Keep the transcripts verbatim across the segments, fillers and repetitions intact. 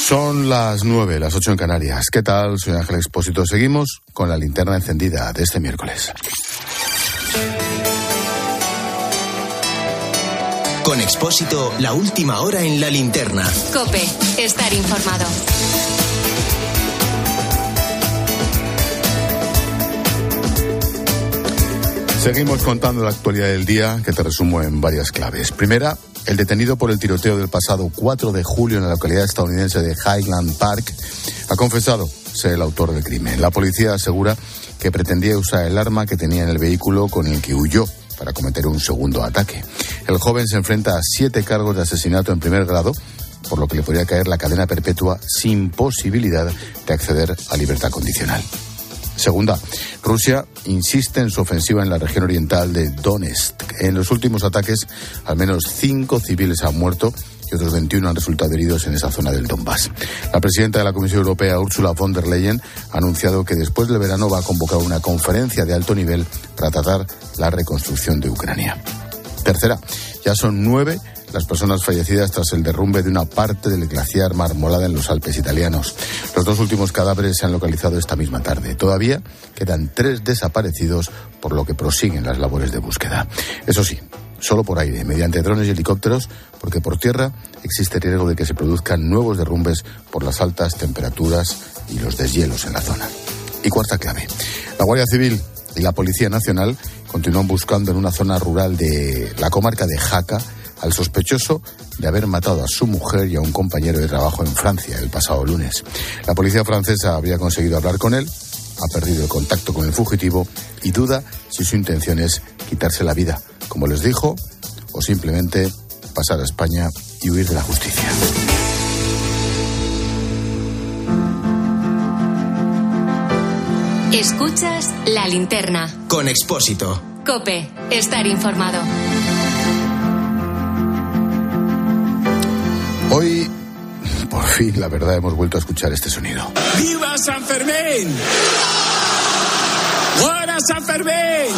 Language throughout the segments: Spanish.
Son las nueve, las ocho en Canarias. ¿Qué tal? Soy Ángel Expósito. Seguimos con la linterna encendida de este miércoles. Con Expósito, la última hora en la linterna. COPE, estar informado. Seguimos contando la actualidad del día, que te resumo en varias claves. Primera, el detenido por el tiroteo del pasado cuatro de julio en la localidad estadounidense de Highland Park ha confesado ser el autor del crimen. La policía asegura que pretendía usar el arma que tenía en el vehículo con el que huyó para cometer un segundo ataque. El joven se enfrenta a siete cargos de asesinato en primer grado, por lo que le podría caer la cadena perpetua sin posibilidad de acceder a libertad condicional. Segunda, Rusia insiste en su ofensiva en la región oriental de Donetsk. En los últimos ataques, al menos cinco civiles han muerto y otros veintiuno han resultado heridos en esa zona del Donbass. La presidenta de la Comisión Europea, Ursula von der Leyen, ha anunciado que después del verano va a convocar una conferencia de alto nivel para tratar la reconstrucción de Ucrania. Tercera, ya son nueve las personas fallecidas tras el derrumbe de una parte del glaciar Marmolada en los Alpes italianos. Los dos últimos cadáveres se han localizado esta misma tarde. Todavía quedan tres desaparecidos, por lo que prosiguen las labores de búsqueda. Eso sí, solo por aire, mediante drones y helicópteros, porque por tierra existe riesgo de que se produzcan nuevos derrumbes por las altas temperaturas y los deshielos en la zona. Y cuarta clave, la Guardia Civil y la Policía Nacional continúan buscando en una zona rural de la comarca de Jaca al sospechoso de haber matado a su mujer y a un compañero de trabajo en Francia el pasado lunes. La policía francesa habría conseguido hablar con él, ha perdido el contacto con el fugitivo y duda si su intención es quitarse la vida, como les dijo, o simplemente pasar a España y huir de la justicia. Escuchas La Linterna. Con Expósito. COPE, estar informado. Hoy, por fin, la verdad, hemos vuelto a escuchar este sonido. ¡Viva San Fermín! ¡Buena San Fermín!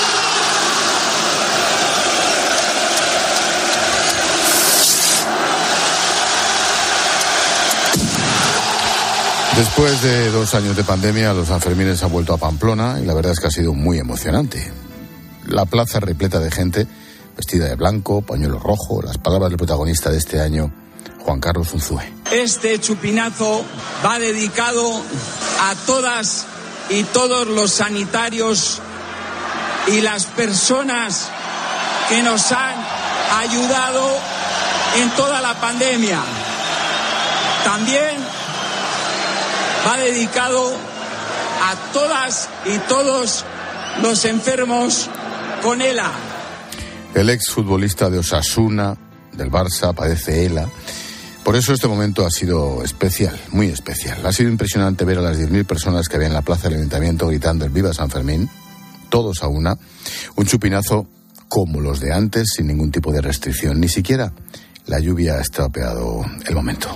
Después de dos años de pandemia, los Sanfermines han vuelto a Pamplona y la verdad es que ha sido muy emocionante. La plaza repleta de gente, vestida de blanco, pañuelo rojo, las palabras del protagonista de este año, Juan Carlos Unzué. Este chupinazo va dedicado a todas y todos los sanitarios y las personas que nos han ayudado en toda la pandemia. También va dedicado a todas y todos los enfermos con ELA. El exfutbolista de Osasuna, del Barça, padece ELA. Por eso este momento ha sido especial, muy especial. Ha sido impresionante ver a las diez mil personas que había en la plaza del Ayuntamiento gritando el Viva San Fermín, todos a una, un chupinazo como los de antes, sin ningún tipo de restricción. Ni siquiera la lluvia ha estropeado el momento.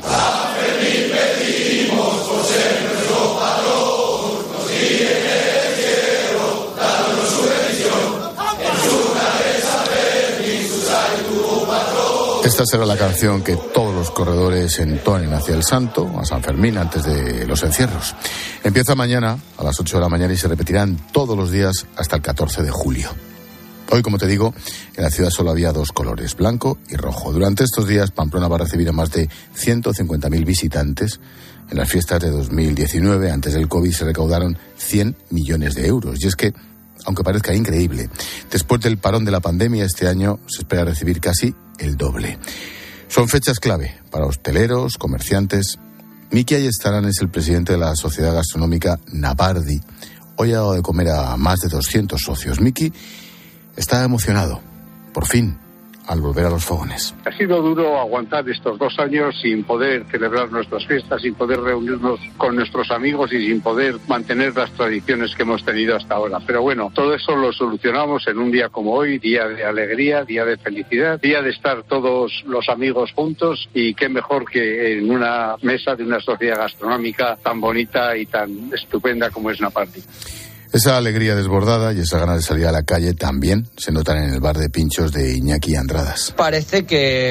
Esta será la canción que todos los corredores entonen hacia el santo, a San Fermín, antes de los encierros. Empieza mañana a las ocho de la mañana y se repetirán todos los días hasta el catorce de julio. Hoy, como te digo, en la ciudad solo había dos colores, blanco y rojo. Durante estos días, Pamplona va a recibir a más de ciento cincuenta mil visitantes. En las fiestas de dos mil diecinueve, antes del COVID, se recaudaron cien millones de euros. Y es que, aunque parezca increíble, después del parón de la pandemia, este año se espera recibir casi el doble. Son fechas clave para hosteleros, comerciantes. Miki Ayestarán es el presidente de la Sociedad Gastronómica Navardi. Hoy ha dado de comer a más de doscientos socios. Miki está emocionado, por fin, al volver a los fogones. Ha sido duro aguantar estos dos años sin poder celebrar nuestras fiestas, sin poder reunirnos con nuestros amigos y sin poder mantener las tradiciones que hemos tenido hasta ahora. Pero bueno, todo eso lo solucionamos en un día como hoy, día de alegría, día de felicidad, día de estar todos los amigos juntos, y qué mejor que en una mesa de una sociedad gastronómica tan bonita y tan estupenda como es Napardi. Esa alegría desbordada y esa ganas de salir a la calle también se notan en el bar de pinchos de Iñaki Andradas. Parece que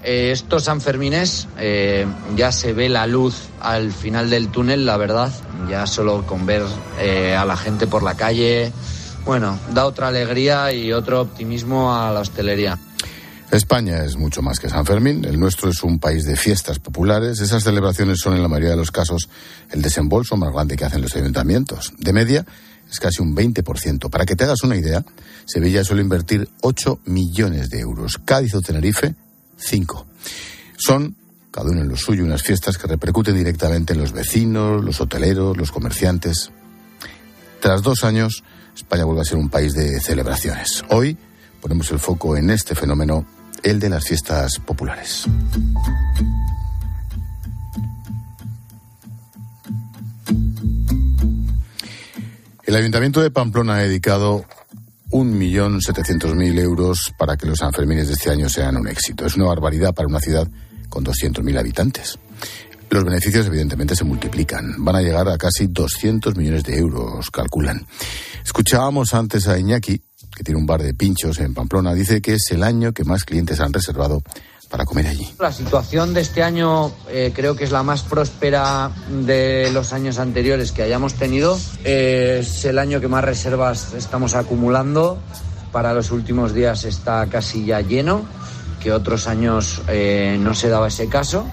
eh, estos Sanfermines eh, ya se ve la luz al final del túnel, la verdad. Ya solo con ver eh, a la gente por la calle, bueno, da otra alegría y otro optimismo a la hostelería. España es mucho más que San Fermín. El nuestro es un país de fiestas populares. Esas celebraciones son en la mayoría de los casos el desembolso más grande que hacen los ayuntamientos. De media es casi un veinte por ciento. Para que te hagas una idea, Sevilla suele invertir ocho millones de euros. Cádiz o Tenerife, cinco. Son, cada uno en lo suyo, unas fiestas que repercuten directamente en los vecinos, los hoteleros, los comerciantes. Tras dos años, España vuelve a ser un país de celebraciones. Hoy ponemos el foco en este fenómeno, el de las fiestas populares. El Ayuntamiento de Pamplona ha dedicado un millón setecientos mil euros para que los Sanfermines de este año sean un éxito. Es una barbaridad para una ciudad con doscientos mil habitantes. Los beneficios, evidentemente, se multiplican. Van a llegar a casi doscientos millones de euros, calculan. Escuchábamos antes a Iñaki, que tiene un bar de pinchos en Pamplona. Dice que es el año que más clientes han reservado para comer allí. La situación de este año eh, creo que es la más próspera de los años anteriores que hayamos tenido. Eh, es el año que más reservas estamos acumulando. Para los últimos días está casi ya lleno, que otros años eh, no se daba ese caso.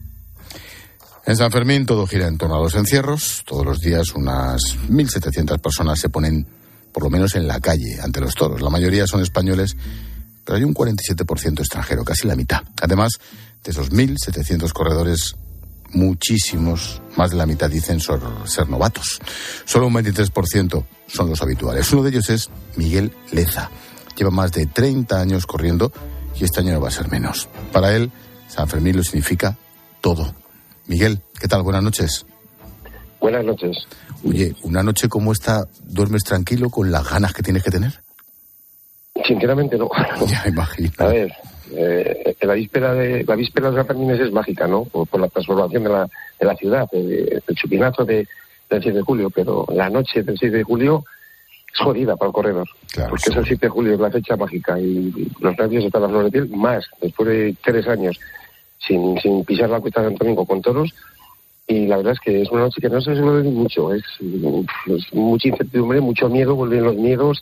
En San Fermín todo gira en torno a los encierros. Todos los días unas mil setecientas personas se ponen por lo menos en la calle ante los toros. La mayoría son españoles, pero hay un cuarenta y siete por ciento extranjero, casi la mitad. Además, de esos mil setecientos corredores, muchísimos, más de la mitad dicen ser, ser novatos. Solo un veintitrés por ciento son los habituales. Uno de ellos es Miguel Leza. Lleva más de treinta años corriendo y este año no va a ser menos. Para él, San Fermín lo significa todo. Miguel, ¿qué tal? Buenas noches. Buenas noches. Oye, una noche como esta, ¿duermes tranquilo con las ganas que tienes que tener? Sinceramente no. Ya imagino. A ver, eh, la víspera de la víspera de San Fermín es mágica, ¿no? Por, por la transformación de la, de la ciudad, el, el chupinazo de, del seis de julio, pero la noche del seis de julio es jodida para el corredor. Claro, porque sí. Es el siete de julio, es la fecha mágica y los nervios están a flor de piel, más después de tres años sin, sin pisar la Cuesta de Santo Domingo con toros. Y la verdad es que es una noche que no se suele ver mucho, es, es mucha incertidumbre, mucho miedo, vuelven los miedos,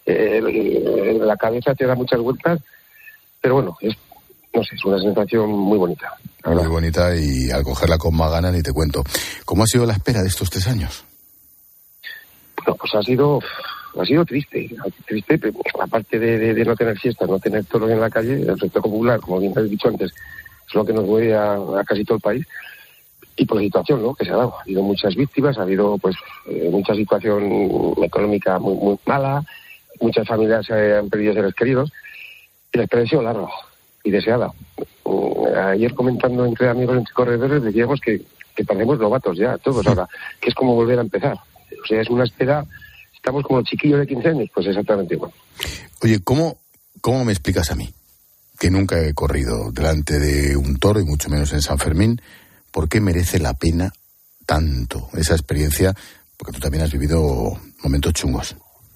eh, la cabeza te da muchas vueltas, pero bueno, es, no sé, es una sensación muy bonita. Muy bonita y al cogerla con más ganas ni te cuento. ¿Cómo ha sido la espera de estos tres años? Bueno, pues ha sido, ha sido triste, triste, pero aparte de, de, de no tener fiestas, no tener toros en la calle, el sector popular, como bien te he dicho antes, es lo que nos mueve a, a casi todo el país. Y por la situación, ¿no?, que se ha dado. Ha habido muchas víctimas, ha habido pues eh, mucha situación económica muy muy mala, muchas familias eh, han perdido seres queridos, y la espera ha sido larga y deseada. Uh, ayer comentando entre amigos, entre corredores, decíamos que, que parecemos novatos ya, todos ahora, que es como volver a empezar. O sea, es una espera, estamos como chiquillos de quince años, pues exactamente igual. Oye, ¿cómo, cómo me explicas a mí, que nunca he corrido delante de un toro y mucho menos en San Fermín, ¿por qué merece la pena tanto esa experiencia? Porque tú también has vivido momentos chungos.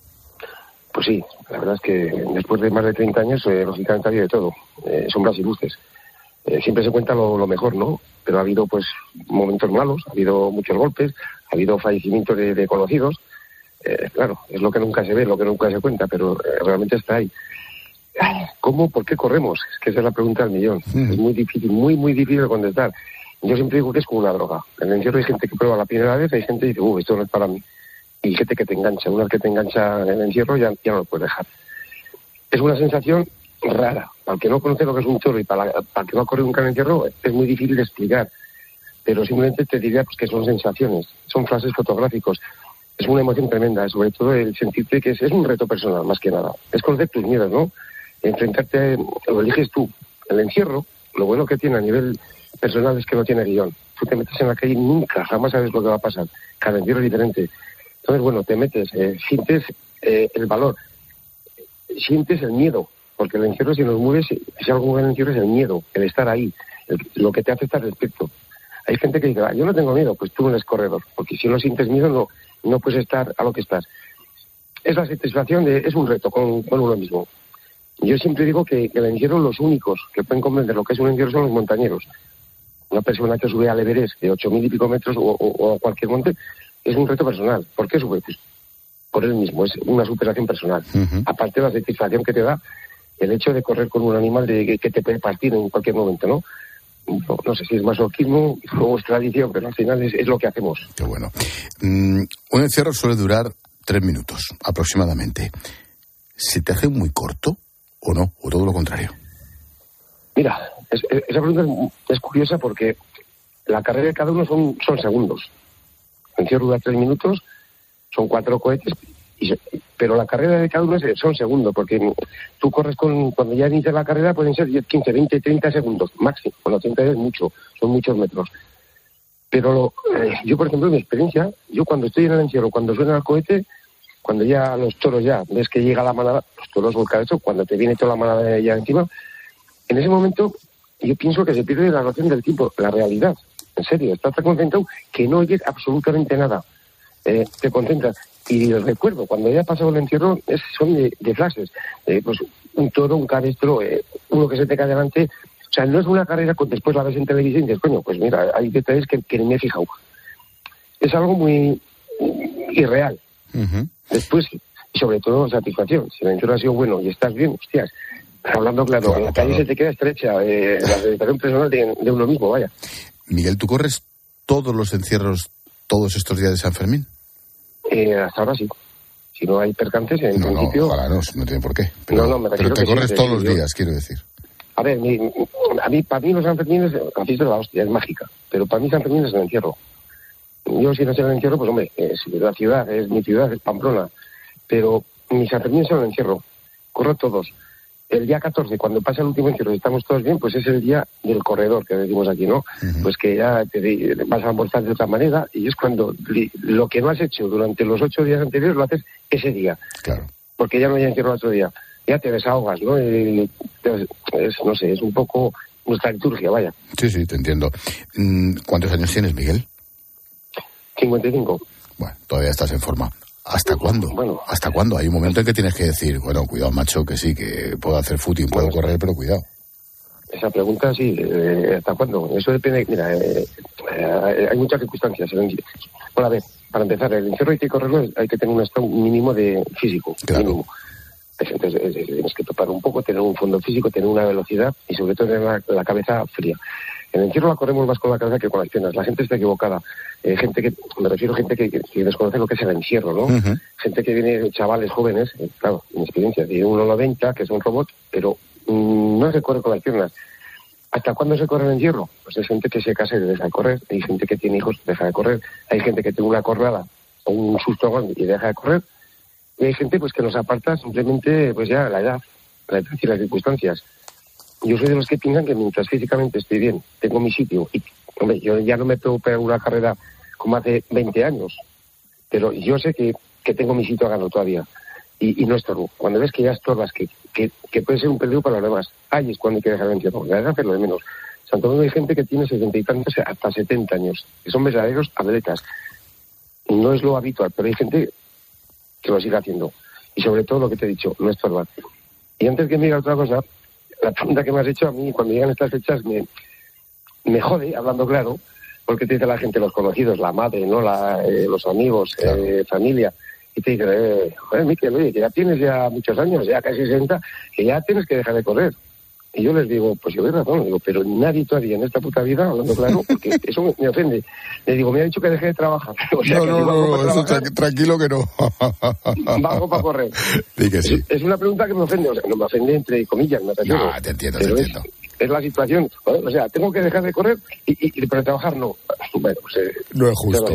Pues sí, la verdad es que después de más de treinta años, eh, lógicamente ha habido de todo, eh, sombras y luces. Eh, siempre se cuenta lo, lo mejor, ¿no? Pero ha habido pues momentos malos, ha habido muchos golpes, ha habido fallecimientos de, de conocidos. Eh, claro, es lo que nunca se ve, lo que nunca se cuenta, pero eh, realmente está ahí. ¿Cómo? ¿Por qué corremos? Es que esa es la pregunta del millón. Mm. Es muy difícil, muy, muy difícil de contestar. Yo siempre digo que es como una droga. En el encierro hay gente que prueba la primera vez, hay gente que dice, uh, esto no es para mí. Y gente que te engancha. Una vez que te engancha en el encierro ya, ya no lo puedes dejar. Es una sensación rara. Para el que no conoce lo que es un toro y para, la, para el que no ha corrido nunca en el encierro, es muy difícil de explicar. Pero simplemente te diría pues que son sensaciones, son frases fotográficos. Es una emoción tremenda, sobre todo el sentirte que es, es un reto personal, más que nada. Es conocer tus miedos, ¿no? Enfrentarte, lo eliges tú. El encierro, lo bueno que tiene a nivel personal es que no tiene guión. Tú te metes en la calle y nunca, jamás sabes lo que va a pasar. Cada encierro es diferente. Entonces, bueno, te metes, eh, sientes eh, el valor, sientes el miedo, porque el encierro, si nos mueves, si algo en el encierro es el miedo, el estar ahí, el, lo que te hace estar despierto. Hay gente que dice, ah, yo no tengo miedo, pues tú no eres corredor, porque si no sientes miedo no, no puedes estar a lo que estás. Es la satisfacción de, es un reto con, con uno mismo. Yo siempre digo que, que el encierro, los únicos que pueden comprender lo que es un encierro son los montañeros. Una persona que sube al Everest de ocho mil y pico metros o, o, o a cualquier monte es un reto personal. ¿Por qué sube? Pues por él mismo, es una superación personal. Uh-huh. Aparte de la satisfacción que te da el hecho de correr con un animal de, que, que te puede partir en cualquier momento, ¿no? No, no sé si es masoquismo o es tradición, pero al final es, es lo que hacemos. Qué bueno. Mm, un encierro suele durar tres minutos, aproximadamente. ¿Se te hace muy corto o no? ¿O todo lo contrario? Mira, es, es, esa pregunta es, es curiosa porque la carrera de cada uno son, son segundos. El encierro dura tres minutos, son cuatro cohetes, y, pero la carrera de cada uno es, son segundos, porque tú corres con, cuando ya inicias la carrera pueden ser diez, quince, veinte, treinta segundos, máximo. Bueno, treinta es mucho, son muchos metros. Pero lo, eh, yo, por ejemplo, en mi experiencia, yo cuando estoy en el encierro, cuando suena el cohete, cuando ya los toros ya, ves que llega la manada, los toros volcados, cuando te viene toda la manada ya encima, en ese momento yo pienso que se pierde la noción del tiempo, la realidad. En serio, estás tan concentrado que no oyes absolutamente nada. Eh, te concentras. Y recuerdo, cuando ya ha pasado el encierro, es, son de, de flashes. Eh, pues un toro, un cabestro, eh, uno que se te cae delante. O sea, no es una carrera que después la ves en televisión y dices, coño, pues mira, hay detalles que, que ni me he fijado. Es algo muy irreal. Uh-huh. Después, y sobre todo, satisfacción. Si el encierro ha sido bueno y estás bien, hostias. Hablando claro, claro la calle claro. Se te queda estrecha. Eh, la satisfacción personal de, de uno mismo, vaya. Miguel, ¿tú corres todos los encierros, todos estos días de San Fermín? Eh, hasta ahora sí. Si no hay percances, en no, principio... No, ojalá no, no tiene por qué. Pero, no, no, me pero te corres sí, todos los días, yo... quiero decir. A ver, mi, a mí, para mí los San Fermín es la fiesta de la hostia, es mágica. Pero para mí San Fermín es el encierro. Yo, si no sé el encierro, pues hombre, es la ciudad, es mi ciudad, es Pamplona. Pero mi San Fermín es el encierro. Corro todos. El día catorce, cuando pasa el último encierro y estamos todos bien, pues es el día del corredor, que decimos aquí, ¿no? Uh-huh. Pues que ya te vas a almorzar de otra manera y es cuando li, lo que no has hecho durante los ocho días anteriores lo haces ese día. Claro. Porque ya no hay encierro el otro día. Ya te desahogas, ¿no? Y, es, no sé, es un poco nuestra liturgia, vaya. Sí, sí, te entiendo. ¿Cuántos años tienes, Miguel? cincuenta y cinco. Bueno, todavía estás en forma. ¿Hasta cuándo? Bueno, ¿Hasta cuándo? Hay un momento en que tienes que decir, bueno, cuidado, macho, que sí, que puedo hacer footing, puedo bueno, correr, pero cuidado. Esa pregunta, sí, eh, ¿hasta cuándo? Eso depende, mira, eh, eh, hay muchas circunstancias. Bueno, a ver, para empezar, el encierro hay que correrlo, hay que tener un estado mínimo de físico. Claro. Mínimo. Entonces, eh, tienes que topar un poco, tener un fondo físico, tener una velocidad y sobre todo tener la, la cabeza fría. En el encierro la corremos más con la cabeza que con las piernas. La gente está equivocada. Eh, gente que, me refiero a gente que, que, que desconoce lo que es el encierro, ¿no? Uh-huh. Gente que viene, chavales jóvenes, eh, claro, en experiencia, de uno noventa, que es un robot, pero mmm, no se corre con las piernas. ¿Hasta cuándo se corre el encierro? Pues hay gente que se casa y deja de correr. Hay gente que tiene hijos y deja de correr. Hay gente que tiene una cornada o un susto grande y deja de correr. Y hay gente pues que nos aparta simplemente, pues ya, la edad, la edad y las circunstancias. Yo soy de los que piensan que mientras físicamente estoy bien, tengo mi sitio, y hombre, yo ya no me puedo pegar una carrera como hace veinte años, pero yo sé que, que tengo mi sitio a ganar todavía, y, y no estorbo. Cuando ves que ya estorbas, que, que, que puede ser un peligro para los demás, ahí es cuando hay que dejar el encierro, la verdad hacerlo de menos. Santo Domingo hay gente que tiene sesenta y tantos hasta setenta años, que son verdaderos atletas. No es lo habitual, pero hay gente que lo sigue haciendo. Y sobre todo lo que te he dicho, no estorbar. Y antes que me diga otra cosa, la pregunta que me has hecho a mí, cuando llegan estas fechas, me, me jode, hablando claro, porque te dice la gente, los conocidos, la madre, no la, eh, los amigos, claro. eh, familia, y te dicen, eh, joder, Miquel, oye, que ya tienes ya muchos años, ya casi sesenta, que ya tienes que dejar de correr. Y yo les digo, pues yo doy razón, digo, pero nadie todavía en esta puta vida, hablando claro, porque eso me, me ofende. Le digo, me ha dicho que deje de trabajar. O sea, no, que no, si no, no, eso tra- tranquilo que no. Bajo para correr. Sí que sí. Es, es una pregunta que me ofende, o sea, no me ofende entre comillas, me refiero. No, te entiendo, pero te es, entiendo. Es la situación, o sea, tengo que dejar de correr y, y, y pero trabajar no. Bueno, pues eh, no es justo.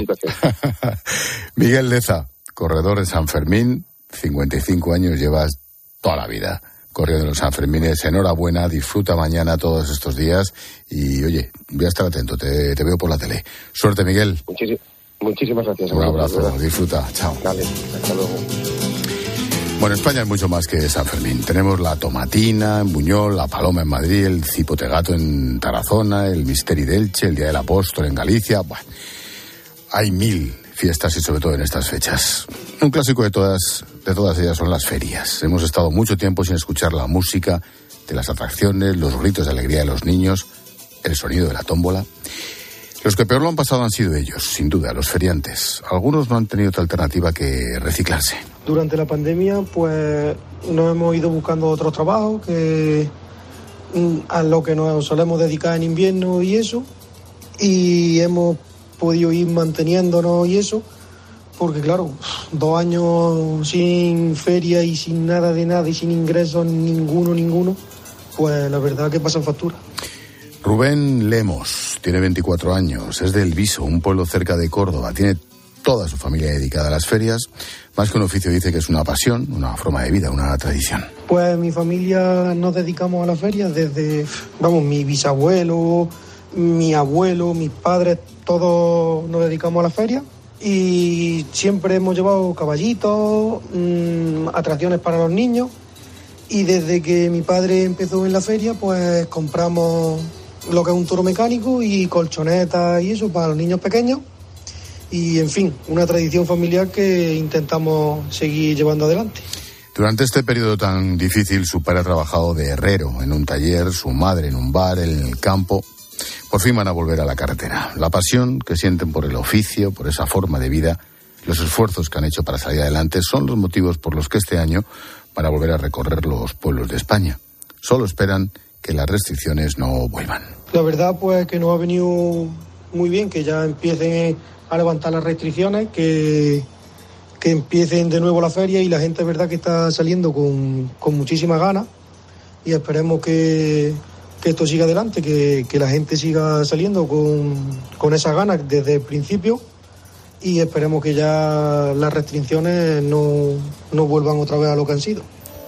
Es Miguel Leza, corredor de San Fermín, cincuenta y cinco años, llevas toda la vida corriendo en los Sanfermines. Enhorabuena, disfruta mañana todos estos días y, oye, voy a estar atento, te, te veo por la tele. Suerte, Miguel. Muchísimas, muchísimas gracias. Un abrazo, disfruta, chao. Dale, hasta luego. Bueno, España es mucho más que San Fermín. Tenemos la tomatina en Buñol, la paloma en Madrid, el cipotegato en Tarazona, el misteri de Elche, el Día del Apóstol en Galicia. Bueno, hay mil fiestas y sobre todo en estas fechas. Un clásico de todas, de todas ellas son las ferias. Hemos estado mucho tiempo sin escuchar la música de las atracciones, los gritos de alegría de los niños, el sonido de la tómbola. Los que peor lo han pasado han sido ellos, sin duda, los feriantes. Algunos no han tenido otra alternativa que reciclarse. Durante la pandemia, pues nos hemos ido buscando otros trabajos que a lo que nos solemos dedicar en invierno y eso, y hemos podido ir manteniéndonos y eso, porque claro, dos años sin feria y sin nada de nada y sin ingresos ninguno, ninguno, pues la verdad que pasan factura. Rubén Lemos tiene veinticuatro años, es de El Viso, un pueblo cerca de Córdoba. Tiene toda su familia dedicada a las ferias. Más que un oficio, dice que es una pasión, una forma de vida, una tradición. Pues mi familia nos dedicamos a las ferias desde, vamos, mi bisabuelo, mi abuelo, mis padres, todos nos dedicamos a las ferias. Y siempre hemos llevado caballitos, mmm, atracciones para los niños. Y desde que mi padre empezó en la feria, pues compramos lo que es un toro mecánico y colchonetas y eso para los niños pequeños. Y, en fin, una tradición familiar que intentamos seguir llevando adelante. Durante este periodo tan difícil, su padre ha trabajado de herrero en un taller, su madre en un bar, en el campo. Por fin van a volver a la carretera. La pasión que sienten por el oficio, por esa forma de vida, los esfuerzos que han hecho para salir adelante son los motivos por los que este año van a volver a recorrer los pueblos de España. Solo esperan que las restricciones no vuelvan. La verdad, pues, que nos ha venido muy bien que ya empiecen a levantar las restricciones, que, que empiecen de nuevo la feria, y la gente, es verdad, que está saliendo con, con muchísimas ganas, y esperemos que, que esto siga adelante, que, que la gente siga saliendo con, con esas ganas desde el principio, y esperemos que ya las restricciones no, no vuelvan otra vez a lo que han sido.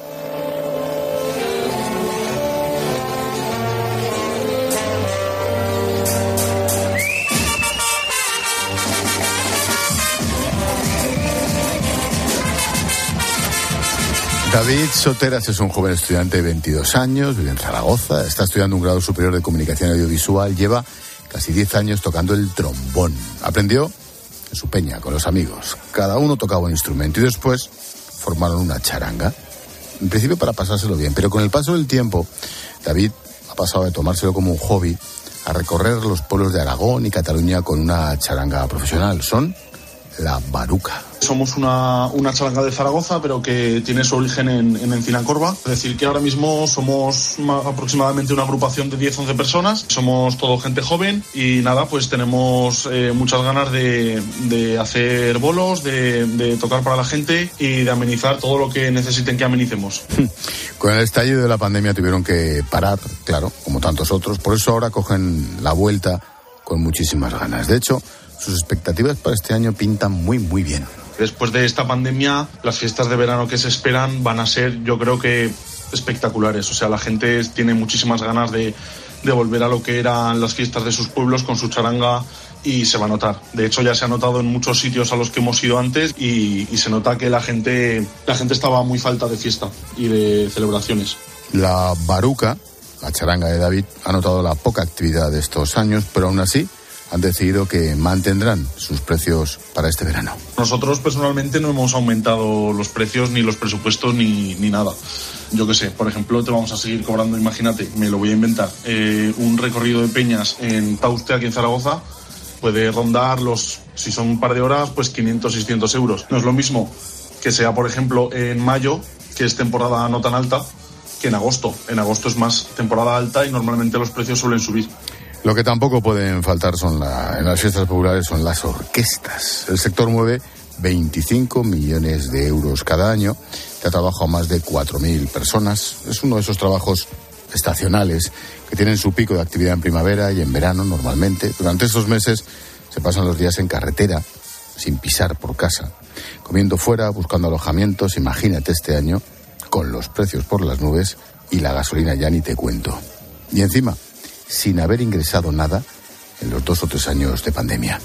David Soteras es un joven estudiante de veintidós años, vive en Zaragoza, está estudiando un grado superior de comunicación audiovisual, lleva casi diez años tocando el trombón. Aprendió en su peña con los amigos, cada uno tocaba un instrumento y después formaron una charanga, en principio para pasárselo bien, pero con el paso del tiempo David ha pasado de tomárselo como un hobby a recorrer los pueblos de Aragón y Cataluña con una charanga profesional. Son la Baruca. Somos una, una charanga de Zaragoza, pero que tiene su origen en, en Encinacorba. Es decir, que ahora mismo somos aproximadamente una agrupación de diez a once personas. Somos todo gente joven y nada, pues tenemos eh, muchas ganas de, de hacer bolos, de, de tocar para la gente y de amenizar todo lo que necesiten que amenicemos. Con el estallido de la pandemia tuvieron que parar, claro, como tantos otros. Por eso ahora cogen la vuelta con muchísimas ganas. De hecho, sus expectativas para este año pintan muy, muy bien. Después de esta pandemia, las fiestas de verano que se esperan van a ser, yo creo que, espectaculares. O sea, la gente tiene muchísimas ganas de, de volver a lo que eran las fiestas de sus pueblos con su charanga y se va a notar. De hecho, ya se ha notado en muchos sitios a los que hemos ido antes y, y se nota que la gente, la gente estaba muy falta de fiesta y de celebraciones. La Baruca, la charanga de David, ha notado la poca actividad de estos años, pero aún así han decidido que mantendrán sus precios para este verano. Nosotros personalmente no hemos aumentado los precios, ni los presupuestos, ni, ni nada. Yo qué sé, por ejemplo, te vamos a seguir cobrando, imagínate, me lo voy a inventar, eh, un recorrido de peñas en Tauste, aquí en Zaragoza, puede rondar los, si son un par de horas, pues quinientos, seiscientos euros. No es lo mismo que sea, por ejemplo, en mayo, que es temporada no tan alta, que en agosto. En agosto es más temporada alta y normalmente los precios suelen subir. Lo que tampoco pueden faltar son la, en las fiestas populares son las orquestas. El sector mueve veinticinco millones de euros cada año, da trabajo a más de cuatro mil personas. Es uno de esos trabajos estacionales que tienen su pico de actividad en primavera y en verano normalmente. Durante estos meses se pasan los días en carretera, sin pisar por casa, comiendo fuera, buscando alojamientos. Imagínate este año, con los precios por las nubes y la gasolina ya ni te cuento. Y encima, sin haber ingresado nada en los dos o tres años de pandemia.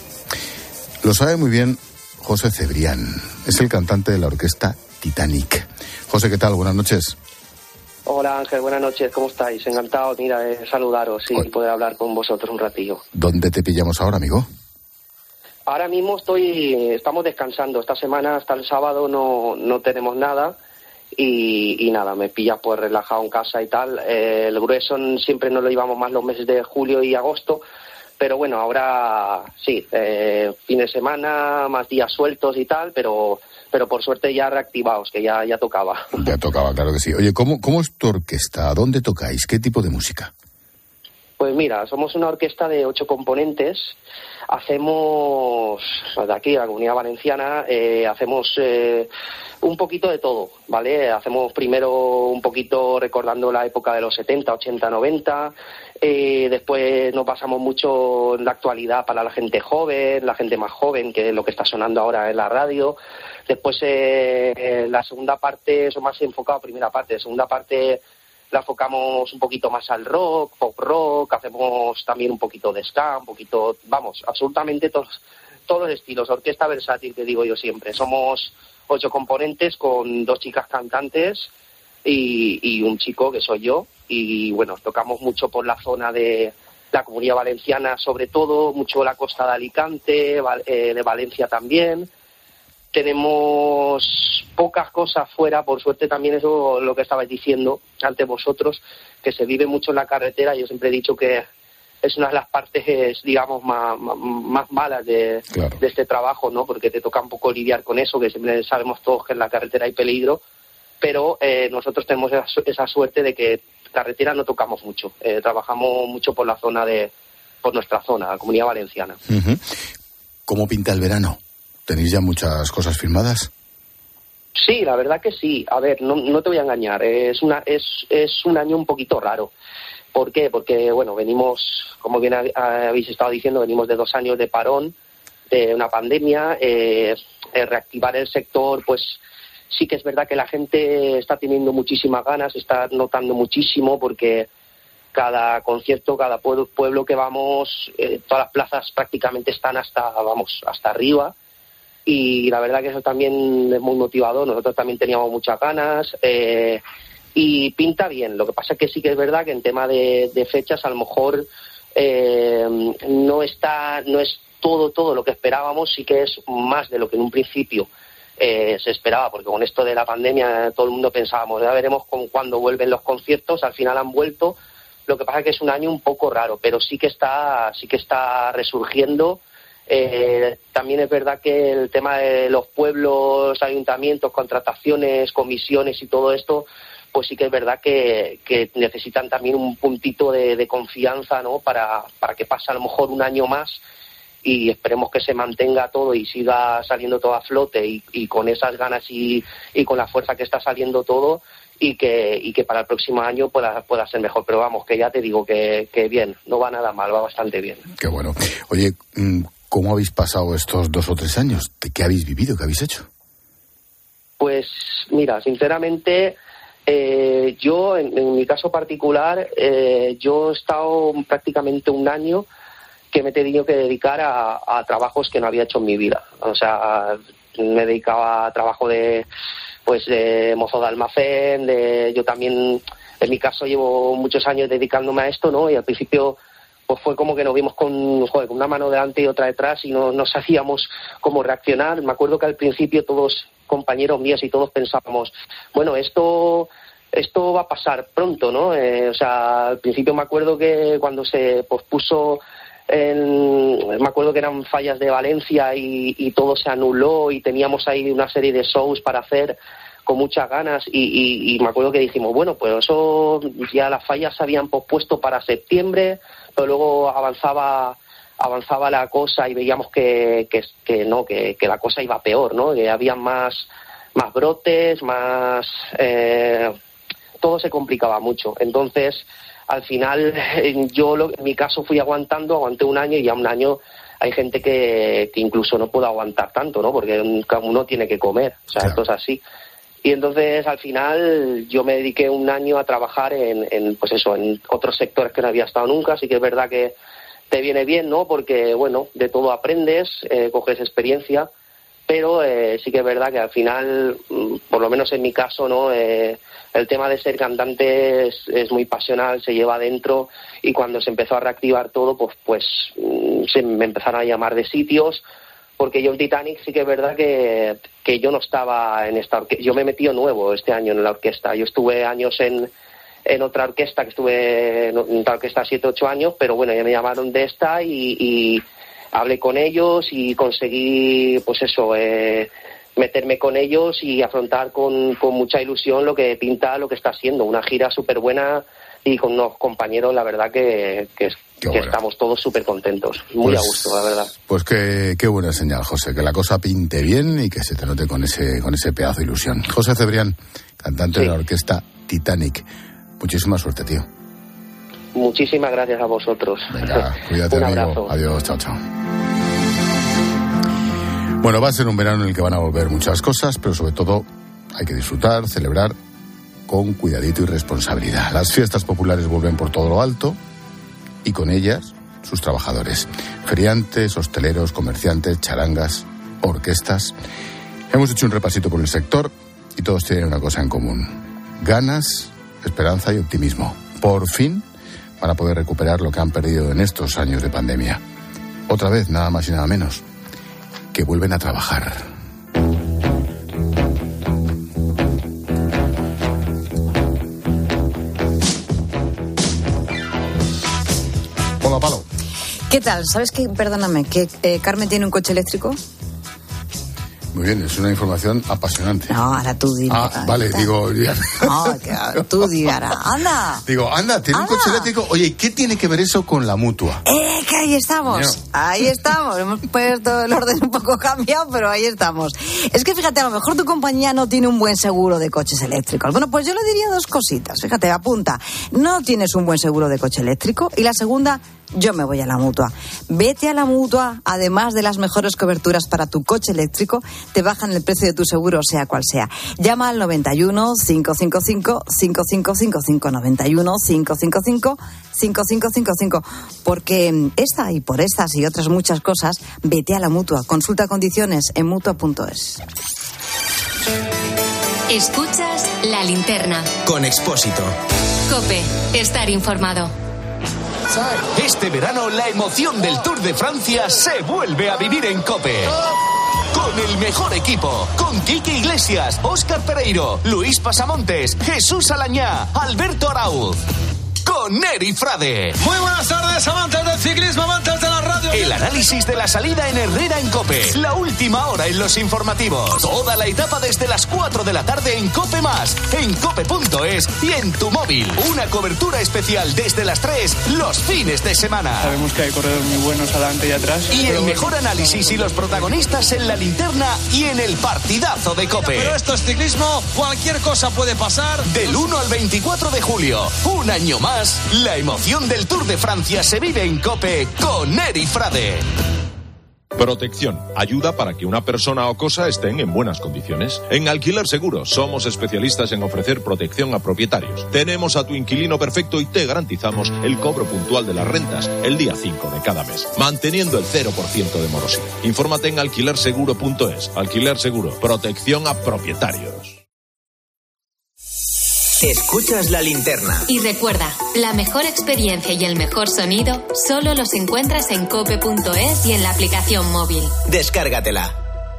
Lo sabe muy bien José Cebrián, es el cantante de la orquesta Titanic. José, ¿qué tal? Buenas noches. Hola Ángel, buenas noches, ¿cómo estáis? Encantado, mira, de saludaros y Hoy. poder hablar con vosotros un ratillo. ¿Dónde te pillamos ahora, amigo? Ahora mismo estoy, estamos descansando. Esta semana hasta el sábado no, no tenemos nada y, y nada, me pilla pues relajado en casa y tal. Eh, el grueso siempre nos lo llevamos más los meses de julio y agosto, pero bueno, ahora sí, eh, fin de semana, más días sueltos y tal, pero pero por suerte ya reactivados, que ya, ya tocaba. Ya tocaba, claro que sí. Oye, ¿cómo, cómo es tu orquesta? ¿Dónde tocáis? ¿Qué tipo de música? Pues mira, somos una orquesta de ocho componentes. Hacemos, de aquí, la Comunidad Valenciana, eh, hacemos eh, un poquito de todo, ¿vale? Hacemos primero un poquito recordando la época de los setenta, ochenta, noventa. Eh, después nos basamos mucho en la actualidad para la gente joven, la gente más joven, que es lo que está sonando ahora en la radio. Después, eh, la segunda parte, eso más enfocado, primera parte, segunda parte la enfocamos un poquito más al rock, pop rock, hacemos también un poquito de ska, un poquito, vamos, absolutamente todos, todos los estilos, orquesta versátil que digo yo siempre. Somos ocho componentes con dos chicas cantantes y, y un chico que soy yo, y bueno, tocamos mucho por la zona de la Comunidad Valenciana, sobre todo, mucho la costa de Alicante, eh, de Valencia también. Tenemos pocas cosas fuera, por suerte también eso lo que estabais diciendo ante vosotros, que se vive mucho en la carretera. Yo siempre he dicho que es una de las partes, digamos, más, más malas de, claro. de este trabajo, ¿no? Porque te toca un poco lidiar con eso, que siempre sabemos todos que en la carretera hay peligro, pero eh, nosotros tenemos esa, esa suerte de que carretera no tocamos mucho. Eh, trabajamos mucho por la zona de, por nuestra zona, la Comunidad Valenciana. Uh-huh. ¿Cómo pinta el verano? ¿Tenéis ya muchas cosas firmadas? Sí, la verdad que sí. A ver, no, no te voy a engañar. Es una es es un año un poquito raro. ¿Por qué? Porque, bueno, venimos, como bien habéis estado diciendo, venimos de dos años de parón, de una pandemia. Eh, eh, reactivar el sector, pues sí que es verdad que la gente está teniendo muchísimas ganas, está notando muchísimo, porque cada concierto, cada pueblo, pueblo que vamos, eh, todas las plazas prácticamente están hasta, vamos, hasta arriba. Y la verdad que eso también es muy motivador. Nosotros también teníamos muchas ganas eh, y pinta bien. Lo que pasa es que sí que es verdad que en tema de, de fechas a lo mejor eh, no está, no es todo todo lo que esperábamos. Sí que es más de lo que en un principio eh, se esperaba, porque con esto de la pandemia todo el mundo pensábamos, ya veremos con cuándo vuelven los conciertos. Al final han vuelto. Lo que pasa es que es un año un poco raro, pero sí que está, sí que está resurgiendo. Eh, también es verdad que el tema de los pueblos, ayuntamientos, contrataciones, comisiones y todo esto, pues sí que es verdad que, que necesitan también un puntito de, de confianza, ¿no? Para, para que pase a lo mejor un año más y esperemos que se mantenga todo y siga saliendo todo a flote y, y con esas ganas y, y con la fuerza que está saliendo todo, y que y que para el próximo año pueda pueda ser mejor. Pero vamos, que ya te digo que, que bien, no va nada mal, va bastante bien. Qué bueno. Oye, ¿cómo habéis pasado estos dos o tres años? ¿Qué habéis vivido? ¿Qué habéis hecho? Pues mira, sinceramente, eh, yo en, en mi caso particular, eh, yo he estado prácticamente un año que me he tenido que dedicar a, a trabajos que no había hecho en mi vida. O sea, me dedicaba a trabajo de pues de mozo de almacén, de yo también, en mi caso llevo muchos años dedicándome a esto, ¿no? Y al principio pues fue como que nos vimos con, joder, con una mano delante y otra detrás y no, no sabíamos cómo reaccionar. Me acuerdo que al principio todos, compañeros míos y todos pensábamos, bueno, esto esto va a pasar pronto, ¿no? Eh, o sea, al principio me acuerdo que cuando se pospuso, en, me acuerdo que eran fallas de Valencia y, y todo se anuló y teníamos ahí una serie de shows para hacer con muchas ganas y, y, y me acuerdo que dijimos, bueno, pues eso ya las fallas se habían pospuesto para septiembre, pero luego avanzaba avanzaba la cosa y veíamos que, que, que no, que, que la cosa iba peor, ¿no? Que había más, más brotes, más eh, todo se complicaba mucho. Entonces, al final, yo lo, en mi caso fui aguantando, aguanté un año y ya un año hay gente que, que incluso no puede aguantar tanto, ¿no? Porque uno tiene que comer, o sea, claro. Esto es así. Y entonces, al final, yo me dediqué un año a trabajar en, en, pues eso, en otros sectores que no había estado nunca. Así que es verdad que te viene bien, ¿no? Porque, bueno, de todo aprendes, eh, coges experiencia, pero eh, sí que es verdad que al final, por lo menos en mi caso, ¿no? Eh, el tema de ser cantante es, es muy pasional, se lleva adentro, y cuando se empezó a reactivar todo, pues, pues se me empezaron a llamar de sitios. porque yo el Titanic sí que es verdad que, que yo no estaba en esta orquesta, yo me he metido nuevo este año en la orquesta. Yo estuve años en, en otra orquesta, que estuve en otra orquesta siete, ocho años, pero bueno, ya me llamaron de esta y, y hablé con ellos y conseguí, pues eso, eh, meterme con ellos y afrontar con, con mucha ilusión lo que pinta, lo que está haciendo, una gira súper buena y con unos compañeros, la verdad que, que, que bueno. Estamos todos súper contentos, muy pues, a gusto, la verdad. Pues qué, qué buena señal, José, que la cosa pinte bien y que se te note con ese, con ese pedazo de ilusión. José Cebrián, cantante sí. de la orquesta Titanic, muchísima suerte, tío. Muchísimas gracias a vosotros. Venga, cuídate, un amigo. Abrazo. Adiós, chao, chao. Bueno, va a ser un verano en el que van a volver muchas cosas, pero sobre todo hay que disfrutar, celebrar con cuidadito y responsabilidad. Las fiestas populares vuelven por todo lo alto y con ellas sus trabajadores. Feriantes, hosteleros, comerciantes, charangas, orquestas. Hemos hecho un repasito por el sector y todos tienen una cosa en común: ganas, esperanza y optimismo. Por fin van a poder recuperar lo que han perdido en estos años de pandemia. Otra vez, nada más y nada menos, que vuelven a trabajar. Hola, Palo. ¿Qué tal? ¿Sabes que, perdóname, que eh, Carmen tiene un coche eléctrico? Muy bien, es una información apasionante. No, ahora tú dime. Ah, vale, digo... Ya. No, que tú di ahora. ¡Anda! Digo, anda, tiene anda. un coche eléctrico. Oye, ¿qué tiene que ver eso con la Mutua? Eh, que ahí estamos. Mío. Ahí estamos. Hemos puesto el orden un poco cambiado, pero ahí estamos. Es que fíjate, a lo mejor tu compañía no tiene un buen seguro de coches eléctricos. Bueno, pues yo le diría dos cositas. Fíjate, apunta. No tienes un buen seguro de coche eléctrico. Y la segunda... Yo me voy a la Mutua. Vete a la Mutua, además de las mejores coberturas para tu coche eléctrico, te bajan el precio de tu seguro, sea cual sea. Llama al noventa y uno, cinco cinco cinco, cinco cinco cinco cinco, noventa y uno, cinco cinco cinco, cinco cinco cinco cinco, porque esta y por estas y otras muchas cosas, vete a la Mutua. Consulta condiciones en mutua punto es. Escuchas La Linterna con Expósito. COPE, estar informado. Este verano la emoción del Tour de Francia se vuelve a vivir en COPE. Con el mejor equipo, con Quique Iglesias, Óscar Pereiro, Luis Pasamontes, Jesús Alañá, Alberto Arauz. Con Eri Frade. Muy buenas tardes, amantes del ciclismo, amantes de la radio. El análisis de la salida en Herrera en COPE. La última hora en los informativos. Toda la etapa desde las cuatro de la tarde en COPE Más, en cope punto es y en tu móvil. Una cobertura especial desde las tres, los fines de semana. Sabemos que hay corredores muy buenos adelante y atrás. Y el mejor análisis y los protagonistas en la linterna y en el partidazo de COPE. Pero esto es ciclismo, cualquier cosa puede pasar. Del uno al veinticuatro de julio, un año más. La emoción del Tour de Francia se vive en COPE con Eri Frade. Protección. Ayuda para que una persona o cosa estén en buenas condiciones. En Alquiler Seguro somos especialistas en ofrecer protección a propietarios. Tenemos a tu inquilino perfecto y te garantizamos el cobro puntual de las rentas el día cinco de cada mes, manteniendo el cero por ciento de morosidad. Infórmate en alquiler seguro punto es. Alquiler Seguro. Protección a propietarios. Escuchas La Linterna. Y recuerda, la mejor experiencia y el mejor sonido solo los encuentras en cope punto es y en la aplicación móvil. Descárgatela.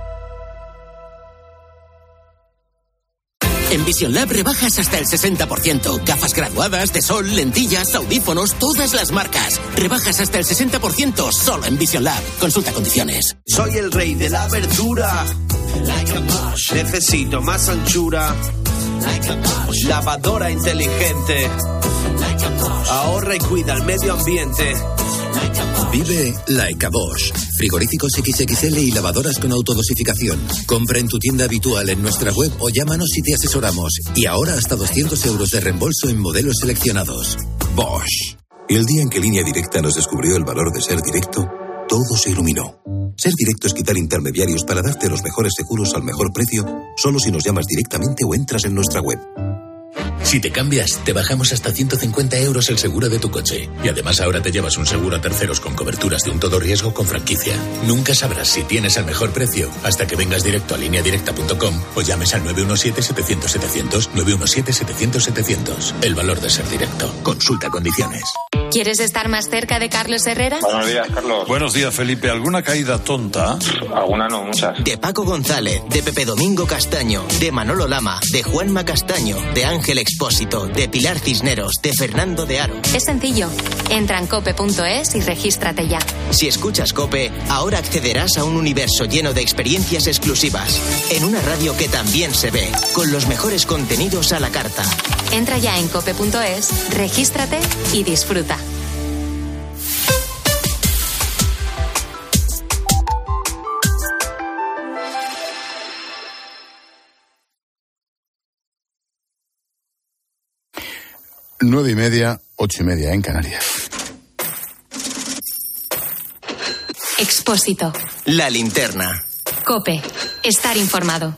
En Vision Lab rebajas hasta el sesenta por ciento. Gafas graduadas, de sol, lentillas, audífonos, todas las marcas. Rebajas hasta el sesenta por ciento solo en Vision Lab. Consulta condiciones. Soy el rey de la verdura. Necesito más anchura. Lavadora inteligente. Ahorra y cuida el medio ambiente. Vive Like a Bosch. Frigoríficos equis equis ele y lavadoras con autodosificación. Compra en tu tienda habitual en nuestra web o llámanos y te asesoramos. Y ahora hasta doscientos euros de reembolso en modelos seleccionados. Bosch. El día en que Línea Directa nos descubrió el valor de ser directo, todo se iluminó. Ser directo es quitar intermediarios para darte los mejores seguros al mejor precio, solo si nos llamas directamente o entras en nuestra web. Si te cambias, te bajamos hasta ciento cincuenta euros el seguro de tu coche. Y además ahora te llevas un seguro a terceros con coberturas de un todo riesgo con franquicia. Nunca sabrás si tienes el mejor precio hasta que vengas directo a línea directa punto com o llames al nueve uno siete, setecientos, setecientos, nueve uno siete, setecientos, setecientos. El valor de ser directo. Consulta condiciones. ¿Quieres estar más cerca de Carlos Herrera? Buenos días, Carlos. Buenos días, Felipe. ¿Alguna caída tonta? Alguna no, muchas. De Paco González, de Pepe Domingo Castaño, de Manolo Lama, de Juanma Castaño, de Ángel Expósito, de Pilar Cisneros, de Fernando de Aro. Es sencillo. Entra en cope punto es y regístrate ya. Si escuchas COPE, ahora accederás a un universo lleno de experiencias exclusivas. En una radio que también se ve, con los mejores contenidos a la carta. Entra ya en cope punto es, regístrate y disfruta. Nueve y media, ocho y media en Canarias. Expósito. La linterna. COPE. Estar informado.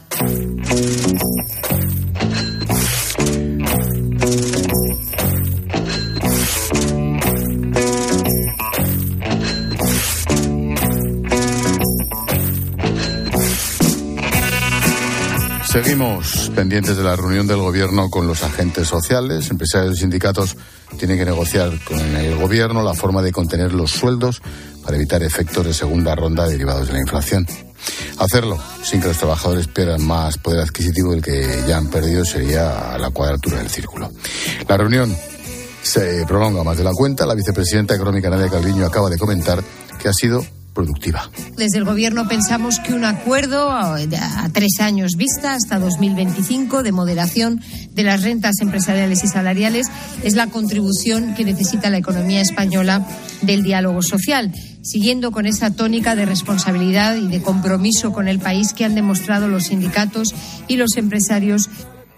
Seguimos pendientes de la reunión del gobierno con los agentes sociales. Empresarios y sindicatos tienen que negociar con el gobierno la forma de contener los sueldos para evitar efectos de segunda ronda derivados de la inflación. Hacerlo sin que los trabajadores pierdan más poder adquisitivo del que ya han perdido sería la cuadratura del círculo. La reunión se prolonga más de la cuenta. La vicepresidenta económica Nadia Calviño acaba de comentar que ha sido productiva. Desde el Gobierno pensamos que un acuerdo a, a tres años vista, hasta dos mil veinticinco, de moderación de las rentas empresariales y salariales es la contribución que necesita la economía española del diálogo social, siguiendo con esa tónica de responsabilidad y de compromiso con el país que han demostrado los sindicatos y los empresarios.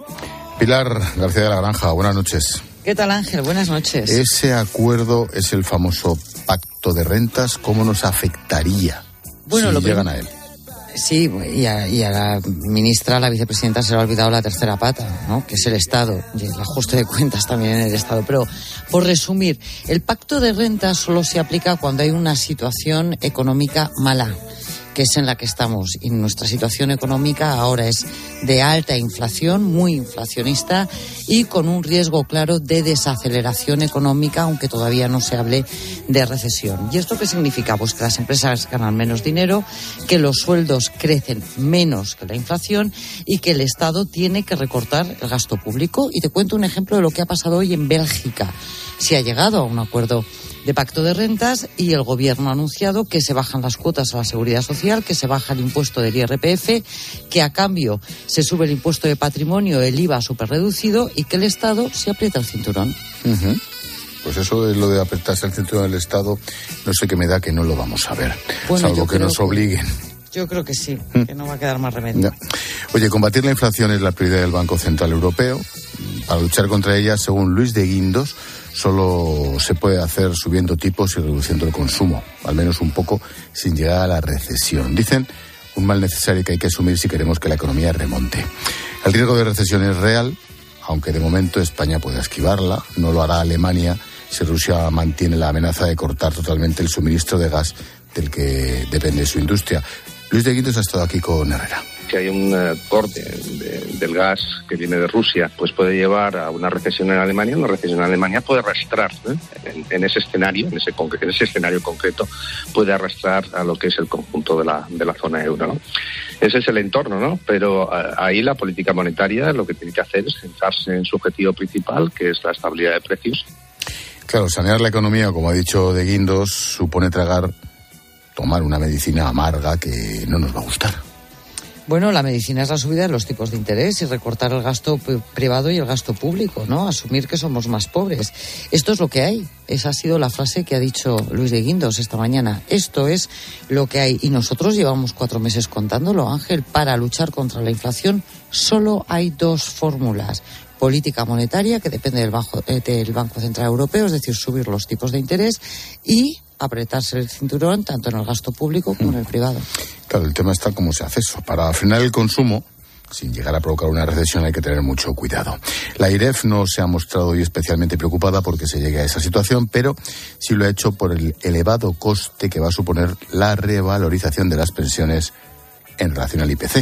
Pilar García de la Granja, buenas noches. ¿Qué tal, Ángel? Buenas noches. Ese acuerdo es el famoso pacto de rentas. ¿Cómo nos afectaría bueno, si lo llegan a él? Sí, y a, y a la ministra, la vicepresidenta, se le ha olvidado la tercera pata, ¿no? Que es el Estado, y el ajuste de cuentas también en el Estado. Pero, por resumir, el pacto de rentas solo se aplica cuando hay una situación económica mala, que es en la que estamos. Y nuestra situación económica ahora es de alta inflación, muy inflacionista, y con un riesgo claro de desaceleración económica, aunque todavía no se hable de recesión. ¿Y esto qué significa? Pues que las empresas ganan menos dinero, que los sueldos crecen menos que la inflación y que el Estado tiene que recortar el gasto público. Y te cuento un ejemplo de lo que ha pasado hoy en Bélgica. Se ha llegado a un acuerdo de pacto de rentas y el Gobierno ha anunciado que se bajan las cuotas a la Seguridad Social, que se baja el impuesto del I R P F, que a cambio se sube el impuesto de patrimonio, el I V A superreducido, y que el Estado se aprieta el cinturón. Uh-huh. Pues eso de lo de apretarse el cinturón del Estado, no sé qué me da que no lo vamos a ver, bueno, salvo que nos obliguen. Yo creo que sí, ¿Mm? que no va a quedar más remedio. No. Oye, combatir la inflación es la prioridad del Banco Central Europeo. Para luchar contra ella, según Luis de Guindos, solo se puede hacer subiendo tipos y reduciendo el consumo, al menos un poco, sin llegar a la recesión. Dicen, un mal necesario que hay que asumir si queremos que la economía remonte. El riesgo de recesión es real, aunque de momento España puede esquivarla. No lo hará Alemania si Rusia mantiene la amenaza de cortar totalmente el suministro de gas del que depende su industria. Luis de Guindos ha estado aquí con Herrera. Si hay un uh, corte de, del gas que viene de Rusia, pues puede llevar a una recesión en Alemania. Una recesión en Alemania puede arrastrar, ¿eh? en, en ese escenario, en ese, en ese escenario concreto, puede arrastrar a lo que es el conjunto de la, de la zona euro, ¿no? Ese es el entorno, ¿no? Pero uh, ahí la política monetaria lo que tiene que hacer es centrarse en su objetivo principal, que es la estabilidad de precios. Claro, sanear la economía, como ha dicho de Guindos, supone tragar, tomar una medicina amarga que no nos va a gustar. Bueno, la medicina es la subida de los tipos de interés y recortar el gasto privado y el gasto público, ¿no? Asumir que somos más pobres. Esto es lo que hay. Esa ha sido la frase que ha dicho Luis de Guindos esta mañana. Esto es lo que hay. Y nosotros llevamos cuatro meses contándolo, Ángel. Para luchar contra la inflación solo hay dos fórmulas. Política monetaria, que depende del Banco, eh, del Banco Central Europeo, es decir, subir los tipos de interés, y apretarse el cinturón tanto en el gasto público como en el privado. Claro, el tema está cómo se hace eso. Para frenar el consumo, sin llegar a provocar una recesión, hay que tener mucho cuidado. La I R E F no se ha mostrado hoy especialmente preocupada porque se llegue a esa situación, pero sí lo ha hecho por el elevado coste que va a suponer la revalorización de las pensiones en relación al I P C.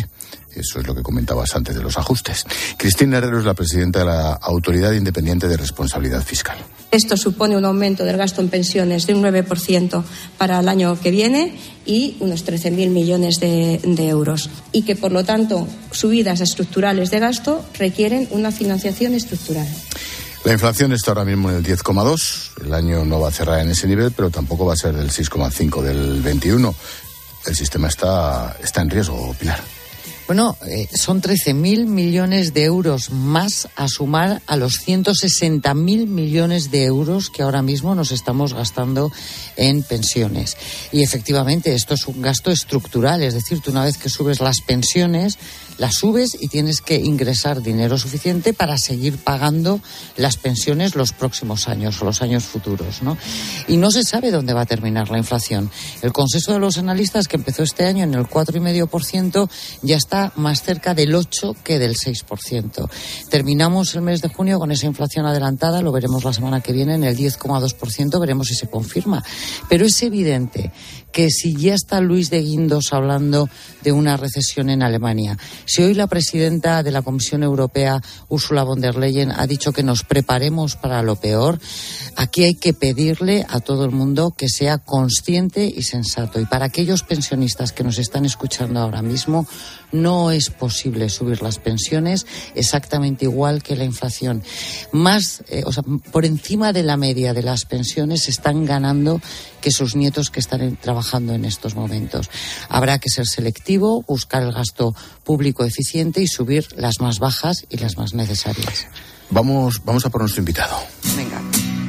Eso es lo que comentabas antes de los ajustes. Cristina Herrero es la presidenta de la Autoridad Independiente de Responsabilidad Fiscal. Esto supone un aumento del gasto en pensiones de un nueve por ciento para el año que viene y unos trece mil millones de, de euros. Y que, por lo tanto, subidas estructurales de gasto requieren una financiación estructural. La inflación está ahora mismo en el diez coma dos. El año no va a cerrar en ese nivel, pero tampoco va a ser del seis coma cinco del veintiuno. El sistema está, está en riesgo, Pilar. Bueno, eh, son trece mil millones de euros más a sumar a los ciento sesenta mil millones de euros que ahora mismo nos estamos gastando en pensiones. Y efectivamente esto es un gasto estructural, es decir, tú una vez que subes las pensiones, las subes y tienes que ingresar dinero suficiente para seguir pagando las pensiones los próximos años o los años futuros, ¿no? Y no se sabe dónde va a terminar la inflación. El consenso de los analistas, que empezó este año en el cuatro coma cinco por ciento, ya está más cerca del ocho que del seis por ciento. Terminamos el mes de junio con esa inflación adelantada, lo veremos la semana que viene en el diez coma dos por ciento, veremos si se confirma. Pero es evidente que si ya está Luis de Guindos hablando de una recesión en Alemania, si hoy la presidenta de la Comisión Europea, Ursula von der Leyen, ha dicho que nos preparemos para lo peor, aquí hay que pedirle a todo el mundo que sea consciente y sensato. Y para aquellos pensionistas que nos están escuchando ahora mismo, no es posible subir las pensiones exactamente igual que la inflación. Más, eh, o sea, por encima de la media de las pensiones están ganando que sus nietos que están en, trabajando en estos momentos. Habrá que ser selectivo, buscar el gasto público eficiente y subir las más bajas y las más necesarias. Vamos, vamos a por nuestro invitado. Venga.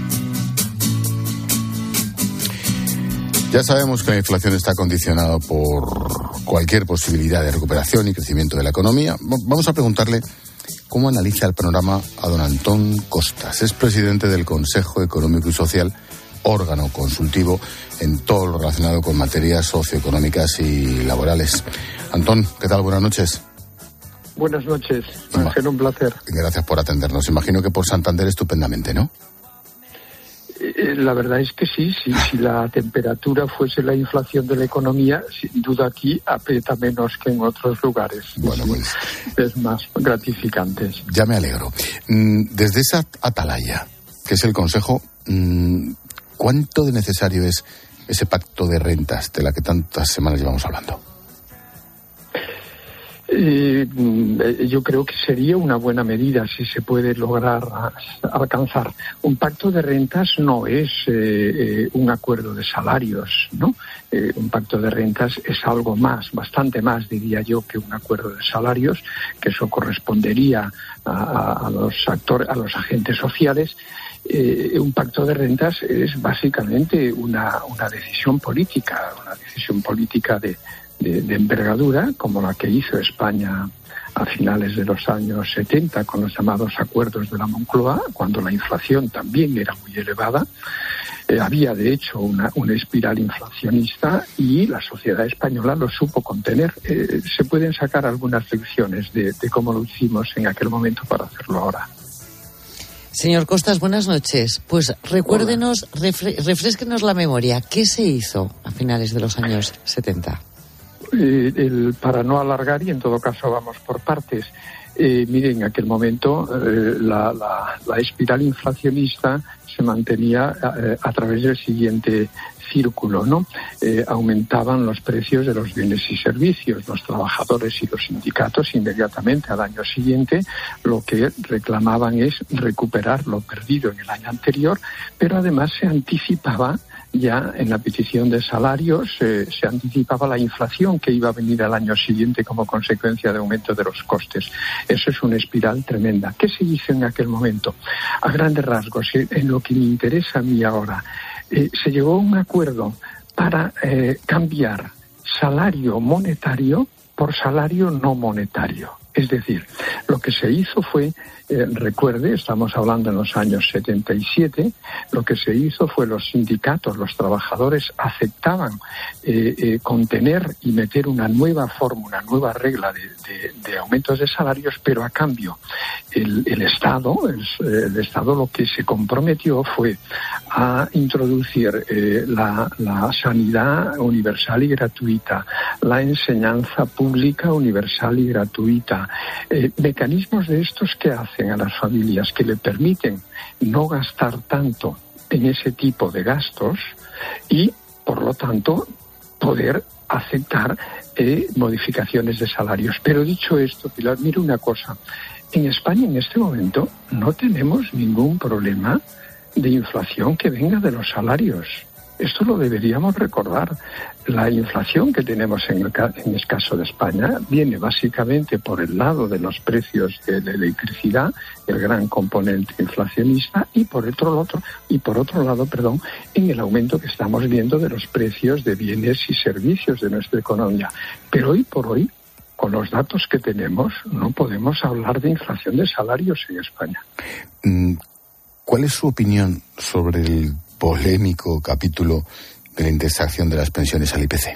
Ya sabemos que la inflación está condicionada por cualquier posibilidad de recuperación y crecimiento de la economía. Vamos a preguntarle cómo analiza el panorama a don Antón Costas. Es presidente del Consejo Económico y Social, órgano consultivo en todo lo relacionado con materias socioeconómicas y laborales. Antón, ¿qué tal? Buenas noches. Buenas noches, Ángel, un placer. Gracias por atendernos. Imagino que por Santander estupendamente, ¿no? La verdad es que sí, sí, si la temperatura fuese la inflación de la economía, sin duda aquí aprieta menos que en otros lugares. Bueno, sí, pues, es más gratificante. Ya me alegro. Desde esa atalaya, que es el Consejo, ¿cuánto de necesario es ese pacto de rentas de la que tantas semanas llevamos hablando? Eh, yo creo que sería una buena medida si se puede lograr alcanzar. Un pacto de rentas no es eh, un acuerdo de salarios, ¿no? Eh, un pacto de rentas es algo más, bastante más, diría yo, que un acuerdo de salarios, que eso correspondería a, a los actores, a los agentes sociales. Eh, un pacto de rentas es básicamente una, una decisión política, una decisión política de De, de envergadura, como la que hizo España a finales de los años setenta con los llamados acuerdos de la Moncloa, cuando la inflación también era muy elevada. Eh, había, de hecho, una, una espiral inflacionista y la sociedad española lo supo contener. Eh, se pueden sacar algunas lecciones de, de cómo lo hicimos en aquel momento para hacerlo ahora. Señor Costas, buenas noches. Pues recuérdenos, refre- refrésquenos la memoria. ¿Qué se hizo a finales de los años setenta? Eh, el, para no alargar, y en todo caso vamos por partes, eh, miren, en aquel momento eh, la, la, la espiral inflacionista se mantenía eh, a través del siguiente círculo, ¿no? Eh, aumentaban los precios de los bienes y servicios. Los trabajadores y los sindicatos inmediatamente al año siguiente lo que reclamaban es recuperar lo perdido en el año anterior, pero además se anticipaba ya en la petición de salarios, eh, se anticipaba la inflación que iba a venir al año siguiente como consecuencia de aumento de los costes. Eso es una espiral tremenda. ¿Qué se hizo en aquel momento? A grandes rasgos, eh, en lo que me interesa a mí ahora, eh, se llegó a un acuerdo para eh, cambiar salario monetario por salario no monetario. Es decir, lo que se hizo fue, eh, recuerde, estamos hablando en los años setenta y siete, lo que se hizo fue los sindicatos, los trabajadores aceptaban eh, eh, contener y meter una nueva forma, una nueva regla de, de, de aumentos de salarios, pero a cambio el, el Estado, el, el Estado lo que se comprometió fue a introducir eh, la, la sanidad universal y gratuita, la enseñanza pública universal y gratuita, Eh, mecanismos de estos que hacen a las familias, que le permiten no gastar tanto en ese tipo de gastos y, por lo tanto, poder aceptar eh, modificaciones de salarios. Pero dicho esto, Pilar, mire una cosa. En España, en este momento, no tenemos ningún problema de inflación que venga de los salarios. Esto lo deberíamos recordar. La inflación que tenemos en el, en el caso de España viene básicamente por el lado de los precios de la electricidad, el gran componente inflacionista, y por otro, otro, y por otro lado, perdón, en el aumento que estamos viendo de los precios de bienes y servicios de nuestra economía. Pero hoy por hoy, con los datos que tenemos, no podemos hablar de inflación de salarios en España. ¿Cuál es su opinión sobre el polémico capítulo de la indexación de las pensiones al I P C?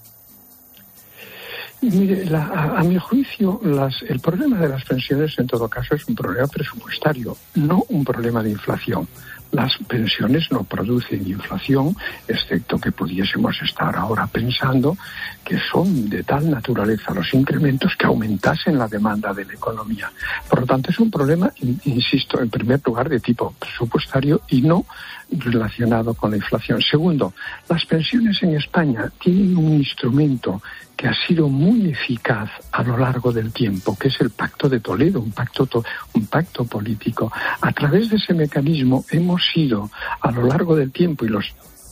Mire, la, a, a mi juicio, las, el problema de las pensiones en todo caso es un problema presupuestario, no un problema de inflación. Las pensiones no producen inflación, excepto que pudiésemos estar ahora pensando que son de tal naturaleza los incrementos que aumentasen la demanda de la economía. Por lo tanto, es un problema, insisto, en primer lugar de tipo presupuestario y no relacionado con la inflación. Segundo, las pensiones en España tienen un instrumento que ha sido muy eficaz a lo largo del tiempo, que es el Pacto de Toledo, un pacto, to, un pacto político. A través de ese mecanismo hemos ido a lo largo del tiempo y los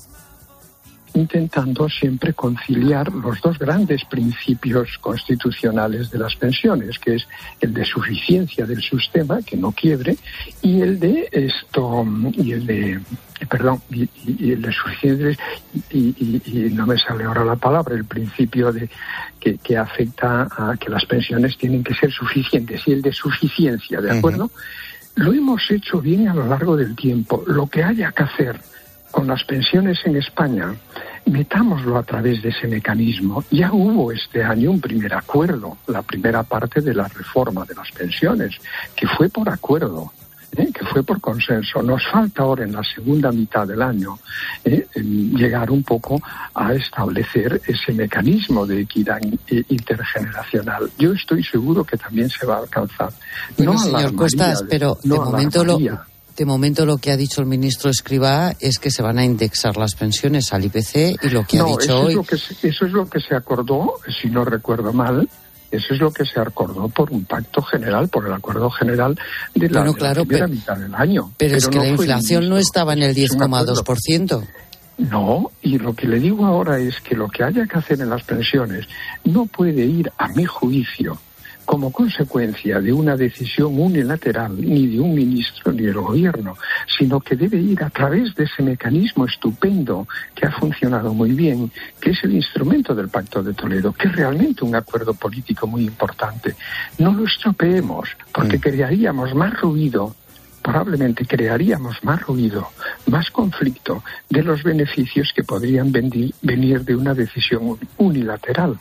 intentando siempre conciliar los dos grandes principios constitucionales de las pensiones, que es el de suficiencia del sistema, que no quiebre, y el de esto, y el de, perdón, y, y el de suficiencia, y, y, y no me sale ahora la palabra, el principio de que, que afecta a que las pensiones tienen que ser suficientes, y el de suficiencia, ¿de acuerdo? Uh-huh. Lo hemos hecho bien a lo largo del tiempo. Lo que haya que hacer con las pensiones en España, metámoslo a través de ese mecanismo. Ya hubo este año un primer acuerdo, la primera parte de la reforma de las pensiones, que fue por acuerdo, ¿eh? que fue por consenso. Nos falta ahora en la segunda mitad del año ¿eh? llegar un poco a establecer ese mecanismo de equidad intergeneracional. Yo estoy seguro que también se va a alcanzar. Bueno, no señor Cuestas, de, pero no de momento lo... De momento lo que ha dicho el ministro Escrivá es que se van a indexar las pensiones al I P C y lo que no, ha dicho eso hoy... Es lo que se, eso es lo que se acordó, si no recuerdo mal, eso es lo que se acordó por un pacto general, por el acuerdo general de la, bueno, de claro, la primera pero, mitad del año. Pero, pero es que no la inflación no estaba en el diez coma dos por ciento. No, y lo que le digo ahora es que lo que haya que hacer en las pensiones no puede ir, a mi juicio, como consecuencia de una decisión unilateral ni de un ministro ni del gobierno, sino que debe ir a través de ese mecanismo estupendo que ha funcionado muy bien, que es el instrumento del Pacto de Toledo, que es realmente un acuerdo político muy importante. No lo estropeemos, porque crearíamos más ruido, probablemente crearíamos más ruido, más conflicto de los beneficios que podrían venir, venir de una decisión unilateral.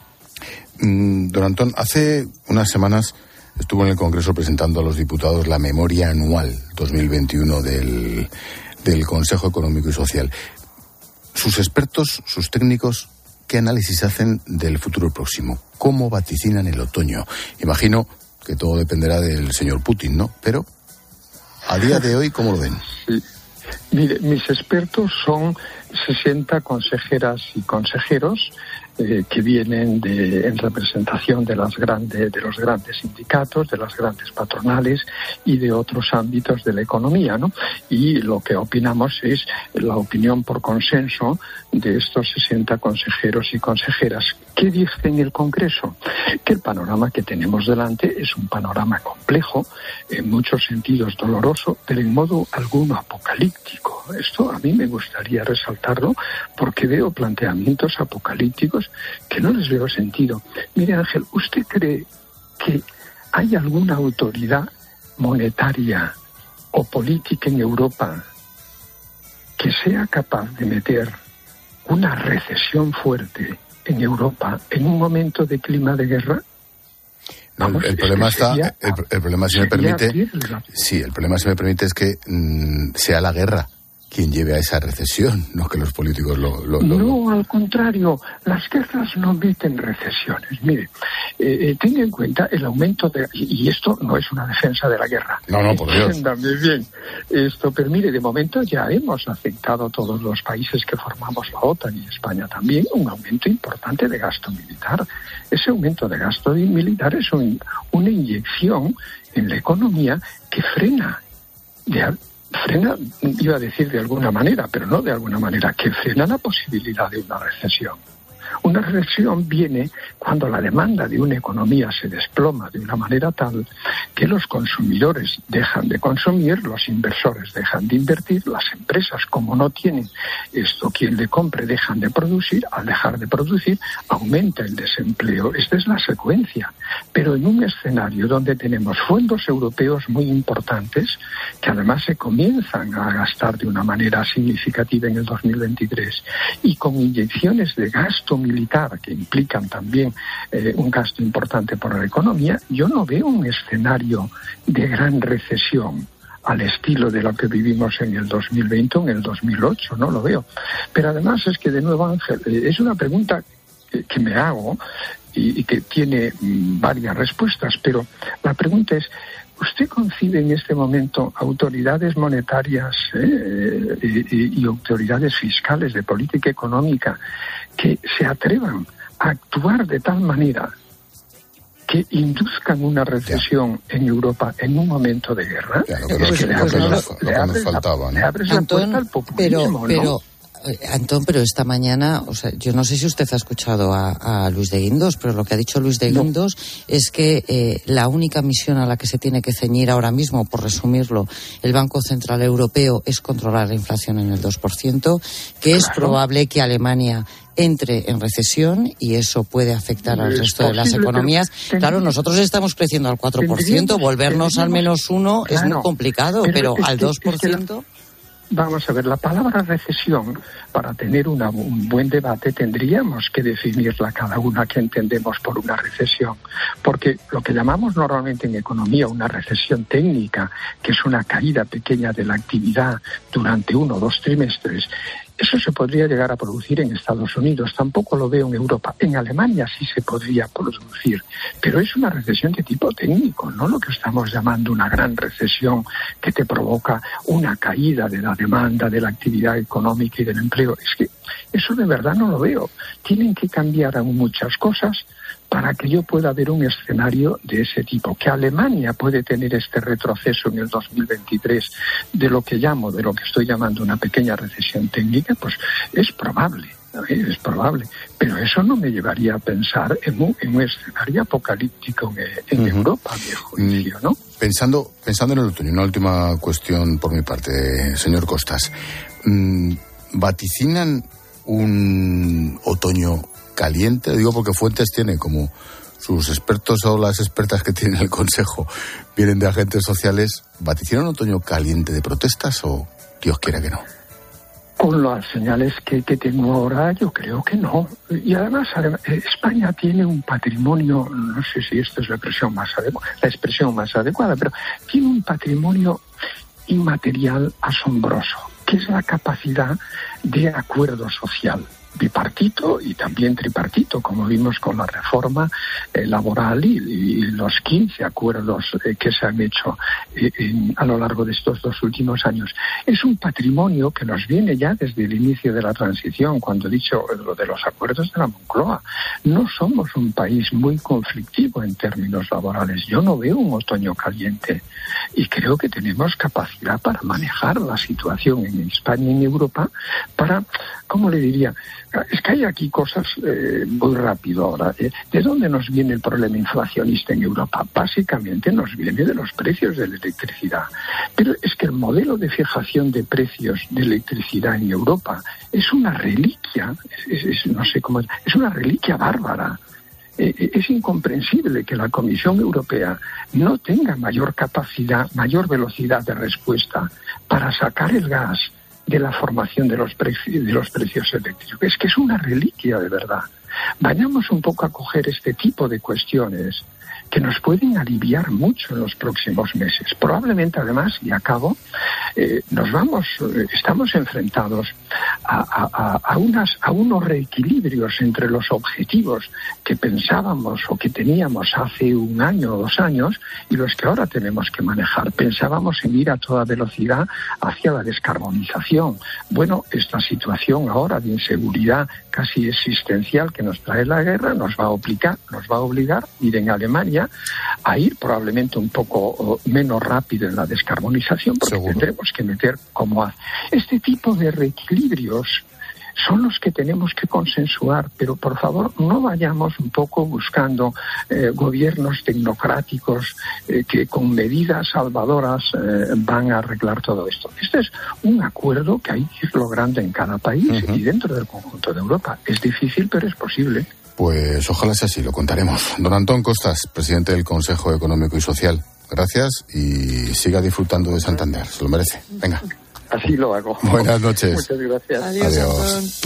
Don Antón, hace unas semanas estuvo en el Congreso presentando a los diputados la memoria anual dos mil veintiuno del, del Consejo Económico y Social. Sus expertos, sus técnicos, ¿qué análisis hacen del futuro próximo? ¿Cómo vaticinan el otoño? Imagino que todo dependerá del señor Putin, ¿no? Pero, a día de hoy, ¿cómo lo ven? Sí. Mire, mis expertos son sesenta consejeras y consejeros eh, que vienen de, en representación de las grandes, de los grandes sindicatos, de las grandes patronales y de otros ámbitos de la economía, ¿no? Y lo que opinamos es la opinión por consenso de estos sesenta consejeros y consejeras. ¿Qué dice en el Congreso? Que el panorama que tenemos delante es un panorama complejo, en muchos sentidos doloroso, pero en modo alguno apocalíptico. Esto a mí me gustaría resaltarlo porque veo planteamientos apocalípticos que no les veo sentido. Mire, Ángel, ¿usted cree que ¿hay alguna autoridad monetaria o política en Europa que sea capaz de meter una recesión fuerte en Europa en un momento de clima de guerra? Vamos, el, el problema está, sería, el, el problema si me permite, sí, el problema si me permite es que mmm, sea la guerra quien lleve a esa recesión, no que los políticos lo... lo, lo no, al contrario, las guerras no meten recesiones. Mire, eh, eh, tenga en cuenta el aumento de... Y esto no es una defensa de la guerra. No, no, por Dios. Entiéndame bien. Esto, pero mire, de momento ya hemos aceptado todos los países que formamos la OTAN y España también un aumento importante de gasto militar. Ese aumento de gasto militar es un, una inyección en la economía que frena de frena, iba a decir de alguna manera, pero no de alguna manera, que frena la posibilidad de una recesión. Una recesión viene cuando la demanda de una economía se desploma de una manera tal que los consumidores dejan de consumir, los inversores dejan de invertir, las empresas, como no tienen esto quien le compre, dejan de producir. Al dejar de producir, aumenta el desempleo. Esta es la secuencia. Pero en un escenario donde tenemos fondos europeos muy importantes, que además se comienzan a gastar de una manera significativa en el dos mil veintitrés, y con inyecciones de gasto militar que implican también eh, un gasto importante por la economía, yo no veo un escenario de gran recesión al estilo de lo que vivimos en el dos mil veinte o en el dos mil ocho, no lo veo. Pero además es que, de nuevo, Ángel, eh, es una pregunta que, que me hago y, y que tiene mm, varias respuestas, pero la pregunta es: ¿usted concibe en este momento autoridades monetarias eh, y, y autoridades fiscales de política económica que se atrevan a actuar de tal manera que induzcan una recesión ya. en Europa en un momento de guerra? Ya, lo que nos, pues, lo pues, que no, nos, le, lo abres que nos faltaba, la, ¿no? le abres Antón, la puerta al populismo, pero, pero... ¿no? Antón, pero esta mañana, o sea, yo no sé si usted ha escuchado a, a Luis de Guindos, pero lo que ha dicho Luis de Guindos no. es que eh, la única misión a la que se tiene que ceñir ahora mismo, por resumirlo, el Banco Central Europeo es controlar la inflación en el dos por ciento, que claro. es probable que Alemania entre en recesión y eso puede afectar al resto de las economías. Claro, nosotros estamos creciendo al cuatro por ciento, volvernos al menos uno claro, es muy complicado, pero, pero al dos por ciento... Vamos a ver, la palabra recesión, para tener una, un buen debate, tendríamos que definirla cada una que entendemos por una recesión. Porque lo que llamamos normalmente en economía una recesión técnica, que es una caída pequeña de la actividad durante uno o dos trimestres, eso se podría llegar a producir en Estados Unidos, tampoco lo veo en Europa. En Alemania sí se podría producir, pero es una recesión de tipo técnico, no lo que estamos llamando una gran recesión que te provoca una caída de la demanda, de la actividad económica y del empleo. Es que eso de verdad no lo veo. Tienen que cambiar aún muchas cosas para que yo pueda ver un escenario de ese tipo. Que Alemania puede tener este retroceso en el dos mil veintitrés de lo que llamo, de lo que estoy llamando una pequeña recesión técnica, pues es probable, ¿eh? es probable. Pero eso no me llevaría a pensar en un, en un escenario apocalíptico en, en uh-huh. Europa, a mi juicio, ¿no? Pensando, pensando en el otoño, una última cuestión por mi parte, señor Costas. Mm, ¿vaticinan un otoño caliente? Digo porque fuentes tiene, como sus expertos o las expertas que tienen el Consejo vienen de agentes sociales. ¿Vaticinan un otoño caliente de protestas o Dios quiera que no? Con las señales que, que tengo ahora, yo creo que no. Y además, además, España tiene un patrimonio, no sé si esta es la expresión más adecuada, la expresión más adecuada, pero tiene un patrimonio inmaterial asombroso, que es la capacidad de acuerdo social, bipartito y también tripartito, como vimos con la reforma eh, laboral y, y los quince acuerdos eh, que se han hecho eh, en, a lo largo de estos dos últimos años. Es un patrimonio que nos viene ya desde el inicio de la transición, cuando he dicho lo de los acuerdos de la Moncloa. No somos un país muy conflictivo en términos laborales. Yo no veo un otoño caliente y creo que tenemos capacidad para manejar la situación en España y en Europa para, ¿cómo le diría? Es que hay aquí cosas eh, muy rápido ahora. Eh, ¿De dónde nos viene el problema inflacionista en Europa? Básicamente nos viene de los precios de la electricidad. Pero es que el modelo de fijación de precios de electricidad en Europa es una reliquia, es, es, no sé cómo, es una reliquia bárbara. Eh, es incomprensible que la Comisión Europea no tenga mayor capacidad, mayor velocidad de respuesta para sacar el gas de la formación de los, preci- de los precios eléctricos. Es que es una reliquia de verdad. Vayamos un poco a coger este tipo de cuestiones que nos pueden aliviar mucho en los próximos meses. Probablemente, además, y acabo, eh, nos vamos, eh, estamos enfrentados a, a, a, unas, a unos reequilibrios entre los objetivos que pensábamos o que teníamos hace un año o dos años y los que ahora tenemos que manejar. Pensábamos en ir a toda velocidad hacia la descarbonización. Bueno, esta situación ahora de inseguridad casi existencial que nos trae la guerra nos va a obligar, nos va a obligar, miren, Alemania, a ir probablemente un poco menos rápido en la descarbonización, porque Seguro. tendremos que meter como hace. Este tipo de reequilibrios son los que tenemos que consensuar, pero por favor no vayamos un poco buscando eh, gobiernos tecnocráticos eh, que con medidas salvadoras eh, van a arreglar todo esto. Este es un acuerdo que hay que ir logrando en cada país uh-huh. y dentro del conjunto de Europa. Es difícil, pero es posible. Pues ojalá sea así, lo contaremos. Don Antón Costas, presidente del Consejo Económico y Social, gracias y siga disfrutando de Santander, se lo merece. Venga. Así lo hago. Buenas noches. Muchas gracias. Adiós. Adiós.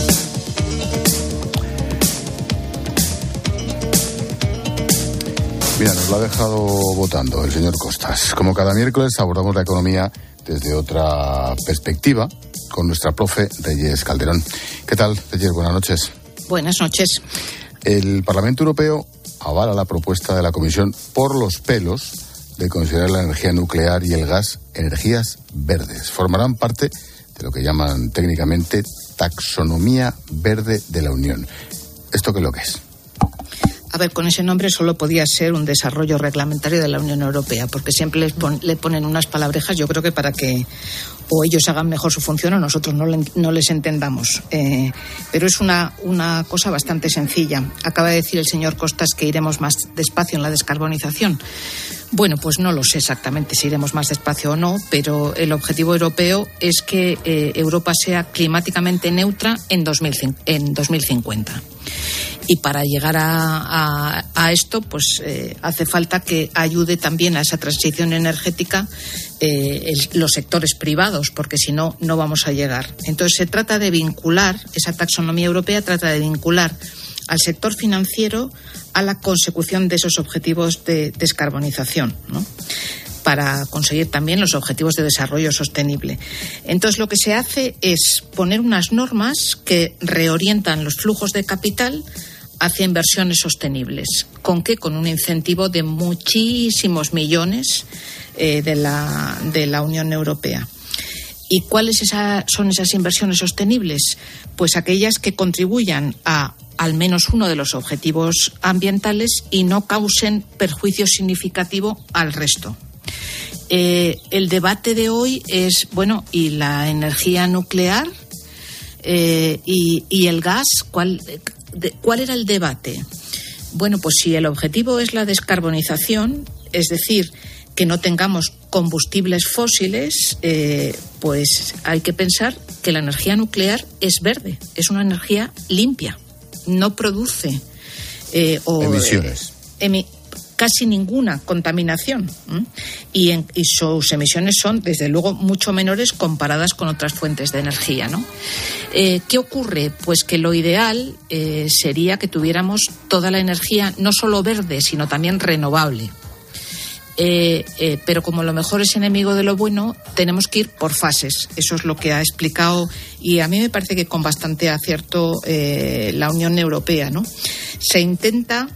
Mira, nos lo ha dejado votando el señor Costas. Como cada miércoles abordamos la economía desde otra perspectiva con nuestra profe Reyes Calderón. ¿Qué tal, Reyes? Buenas noches. Buenas noches. El Parlamento Europeo avala la propuesta de la Comisión por los pelos de considerar la energía nuclear y el gas energías verdes. Formarán parte de lo que llaman técnicamente taxonomía verde de la Unión. ¿Esto qué es lo que es? A ver, con ese nombre solo podía ser un desarrollo reglamentario de la Unión Europea, porque siempre les pon, le ponen unas palabrejas, yo creo que para que o ellos hagan mejor su función o nosotros no, le, no les entendamos. Eh, pero es una, una cosa bastante sencilla. Acaba de decir el señor Costas que iremos más despacio en la descarbonización. Bueno, pues no lo sé exactamente si iremos más despacio o no, pero el objetivo europeo es que eh, Europa sea climáticamente neutra en, dos mil, en dos mil cincuenta. Y para llegar a, a, a esto, pues eh, hace falta que ayude también a esa transición energética eh, el, los sectores privados, porque si no, no vamos a llegar. Entonces se trata de vincular, esa taxonomía europea trata de vincular al sector financiero a la consecución de esos objetivos de descarbonización, ¿no?, para conseguir también los objetivos de desarrollo sostenible. Entonces, lo que se hace es poner unas normas que reorientan los flujos de capital hacia inversiones sostenibles. ¿Con qué? Con un incentivo de muchísimos millones eh, de la, de la Unión Europea. ¿Y cuáles esa, son esas inversiones sostenibles? Pues aquellas que contribuyan a al menos uno de los objetivos ambientales y no causen perjuicio significativo al resto. Eh, el debate de hoy es, bueno, ¿y la energía nuclear eh, y, y el gas? ¿Cuál, de, ¿Cuál era el debate? Bueno, pues si el objetivo es la descarbonización, es decir, que no tengamos combustibles fósiles, eh, pues hay que pensar que la energía nuclear es verde, es una energía limpia. No produce eh, o, emisiones. Eh, emi- casi ninguna contaminación ¿eh? y, en, y sus emisiones son, desde luego, mucho menores comparadas con otras fuentes de energía, ¿no? Eh, ¿Qué ocurre? Pues que lo ideal eh, sería que tuviéramos toda la energía no solo verde, sino también renovable. Eh, eh, pero como lo mejor es enemigo de lo bueno, tenemos que ir por fases. Eso es lo que ha explicado, y a mí me parece que con bastante acierto, eh, la Unión Europea, ¿no? Se intenta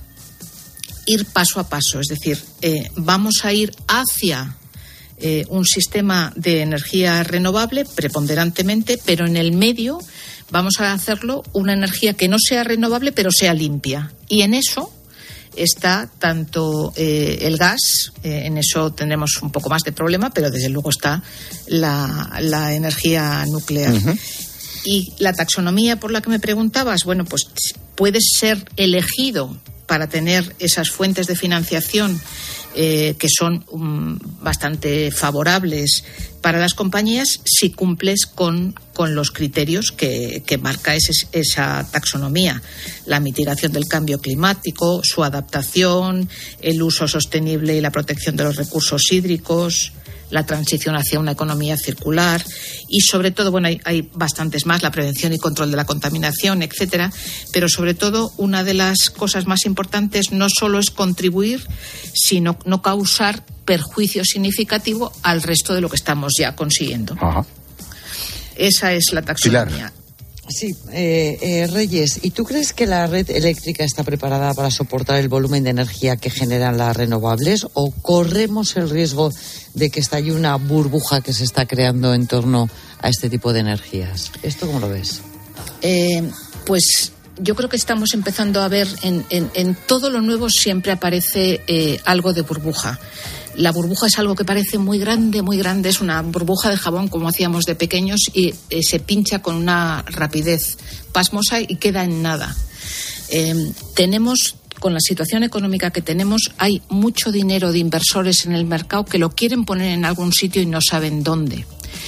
ir paso a paso, es decir, eh, vamos a ir hacia eh, un sistema de energía renovable preponderantemente, pero en el medio vamos a hacerlo una energía que no sea renovable, pero sea limpia. Y en eso está tanto eh, el gas, eh, en eso tendremos un poco más de problema, pero desde luego está la, la energía nuclear. Uh-huh. Y la taxonomía por la que me preguntabas, bueno, pues puede ser elegido para tener esas fuentes de financiación eh, que son um, bastante favorables para las compañías si cumples con, con los criterios que, que marca ese, esa taxonomía. La mitigación del cambio climático, su adaptación, el uso sostenible y la protección de los recursos hídricos, la transición hacia una economía circular y, sobre todo, bueno, hay, hay bastantes más, la prevención y control de la contaminación, etcétera, pero, sobre todo, una de las cosas más importantes no solo es contribuir, sino no causar perjuicio significativo al resto de lo que estamos ya consiguiendo. Ajá. Esa es la taxonomía. Pilar. Sí, eh, eh, Reyes, ¿y tú crees que la red eléctrica está preparada para soportar el volumen de energía que generan las renovables o corremos el riesgo de que estalle una burbuja que se está creando en torno a este tipo de energías? ¿Esto cómo lo ves? Eh, pues yo creo que estamos empezando a ver en, en, en todo lo nuevo siempre aparece eh, algo de burbuja. La burbuja es algo que parece muy grande, muy grande. Es una burbuja de jabón como hacíamos de pequeños y eh, se pincha con una rapidez pasmosa y queda en nada. Eh, tenemos, con la situación económica que tenemos, hay mucho dinero de inversores en el mercado que lo quieren poner en algún sitio y no saben dónde.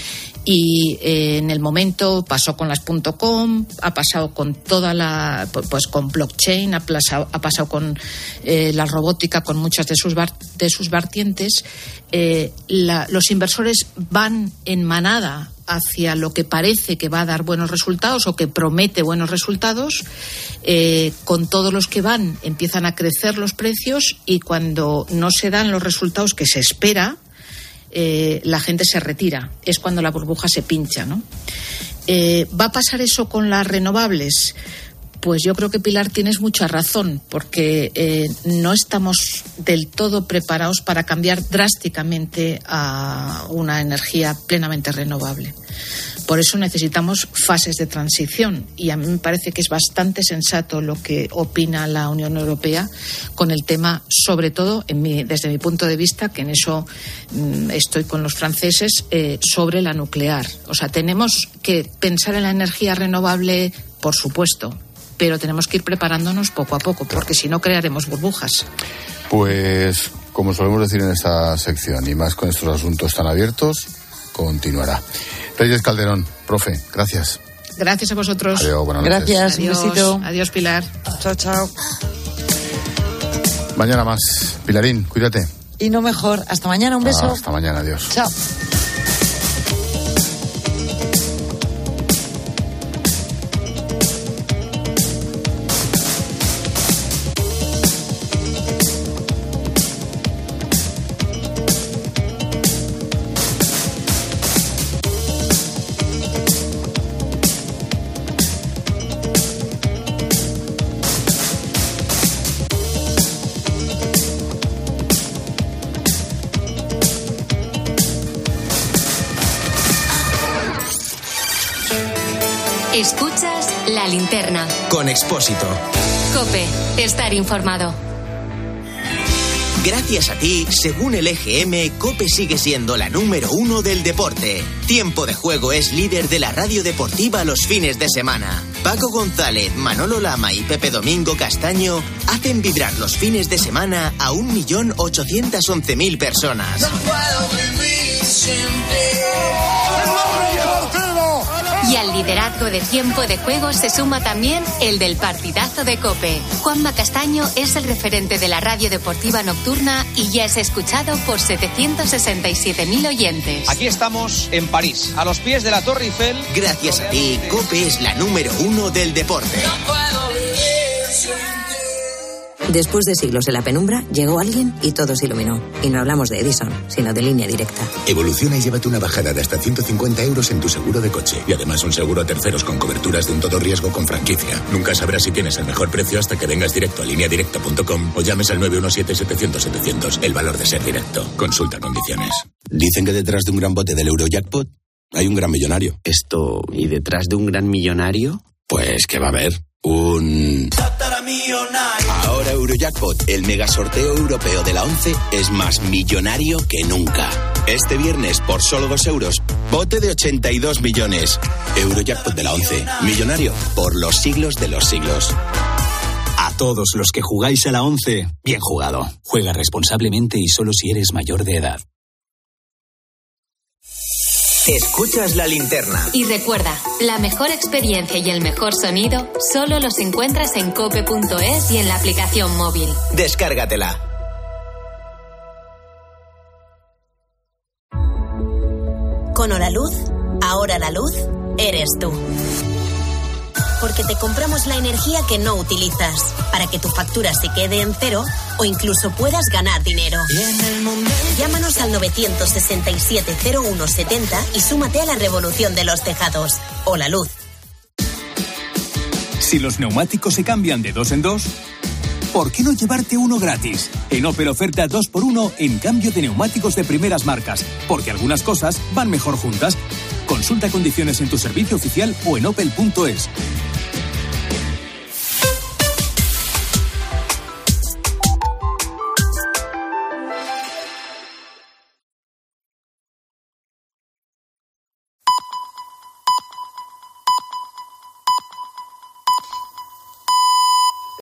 Y eh, en el momento pasó con las .com, ha pasado con toda la, pues con blockchain, ha pasado, ha pasado con eh, la robótica, con muchas de sus bar, de sus vertientes. Eh, la, los inversores van en manada hacia lo que parece que va a dar buenos resultados o que promete buenos resultados. Eh, con todos los que van empiezan a crecer los precios y cuando no se dan los resultados que se espera, Eh, la gente se retira, es cuando la burbuja se pincha, ¿no? Eh, ¿Va a pasar eso con las renovables? Pues yo creo que, Pilar, tienes mucha razón, porque eh, no estamos del todo preparados para cambiar drásticamente a una energía plenamente renovable. Por eso necesitamos fases de transición y a mí me parece que es bastante sensato lo que opina la Unión Europea con el tema, sobre todo en mi, desde mi punto de vista, que en eso mmm, estoy con los franceses, eh, sobre la nuclear. O sea, tenemos que pensar en la energía renovable, por supuesto, pero tenemos que ir preparándonos poco a poco, porque si no crearemos burbujas. Pues, como solemos decir en esta sección, y más con estos asuntos tan abiertos, continuará. Reyes Calderón, profe, gracias. Gracias a vosotros. Adiós, buenas noches. Gracias, Adiós, un besito. Adiós, Pilar. Chao, chao. Mañana más. Pilarín, cuídate. Y no mejor. Hasta mañana, un beso. Ah, hasta mañana, adiós. Chao. Escuchas La Linterna. Con Expósito. COPE. Estar informado. Gracias a ti, según el E G M, COPE sigue siendo la número uno del deporte. Tiempo de Juego es líder de la radio deportiva los fines de semana. Paco González, Manolo Lama y Pepe Domingo Castaño hacen vibrar los fines de semana a un millón ochocientos once mil personas. No puedo vivir sin ti. Y al liderazgo de Tiempo de Juego se suma también el del partidazo de COPE. Juanma Castaño es el referente de la radio deportiva nocturna y ya es escuchado por setecientos sesenta y siete mil oyentes. Aquí estamos en París, a los pies de la Torre Eiffel. Gracias a ti, COPE es la número uno del deporte. No puedo vivir sin ti. Después de siglos en la penumbra, llegó alguien y todo se iluminó. Y no hablamos de Edison, sino de Línea Directa. Evoluciona y llévate una bajada de hasta ciento cincuenta euros en tu seguro de coche. Y además un seguro a terceros con coberturas de un todo riesgo con franquicia. Nunca sabrás si tienes el mejor precio hasta que vengas directo a línea directa punto com o llames al nueve uno siete, setecientos, setecientos. El valor de ser directo. Consulta condiciones. Dicen que detrás de un gran bote del Eurojackpot hay un gran millonario. Esto, ¿y detrás de un gran millonario? Pues que va a haber un... Ahora Eurojackpot, el mega sorteo europeo de la once, es más millonario que nunca. Este viernes, por solo dos euros, bote de ochenta y dos millones. Eurojackpot de la once, millonario por los siglos de los siglos. A todos los que jugáis a la once, bien jugado. Juega responsablemente y solo si eres mayor de edad. Escuchas la linterna. Y recuerda, la mejor experiencia y el mejor sonido solo los encuentras en cope punto es y en la aplicación móvil. Descárgatela. Con Holaluz, ahora la luz eres tú. Porque te compramos la energía que no utilizas, para que tu factura se quede en cero o incluso puedas ganar dinero. Llámanos al novecientos sesenta y siete cero uno setenta y súmate a la revolución de los tejados. Holaluz. Si los neumáticos se cambian de dos en dos, ¿por qué no llevarte uno gratis? En Opel oferta dos por uno en cambio de neumáticos de primeras marcas, porque algunas cosas van mejor juntas. Consulta condiciones en tu servicio oficial o en opel punto es.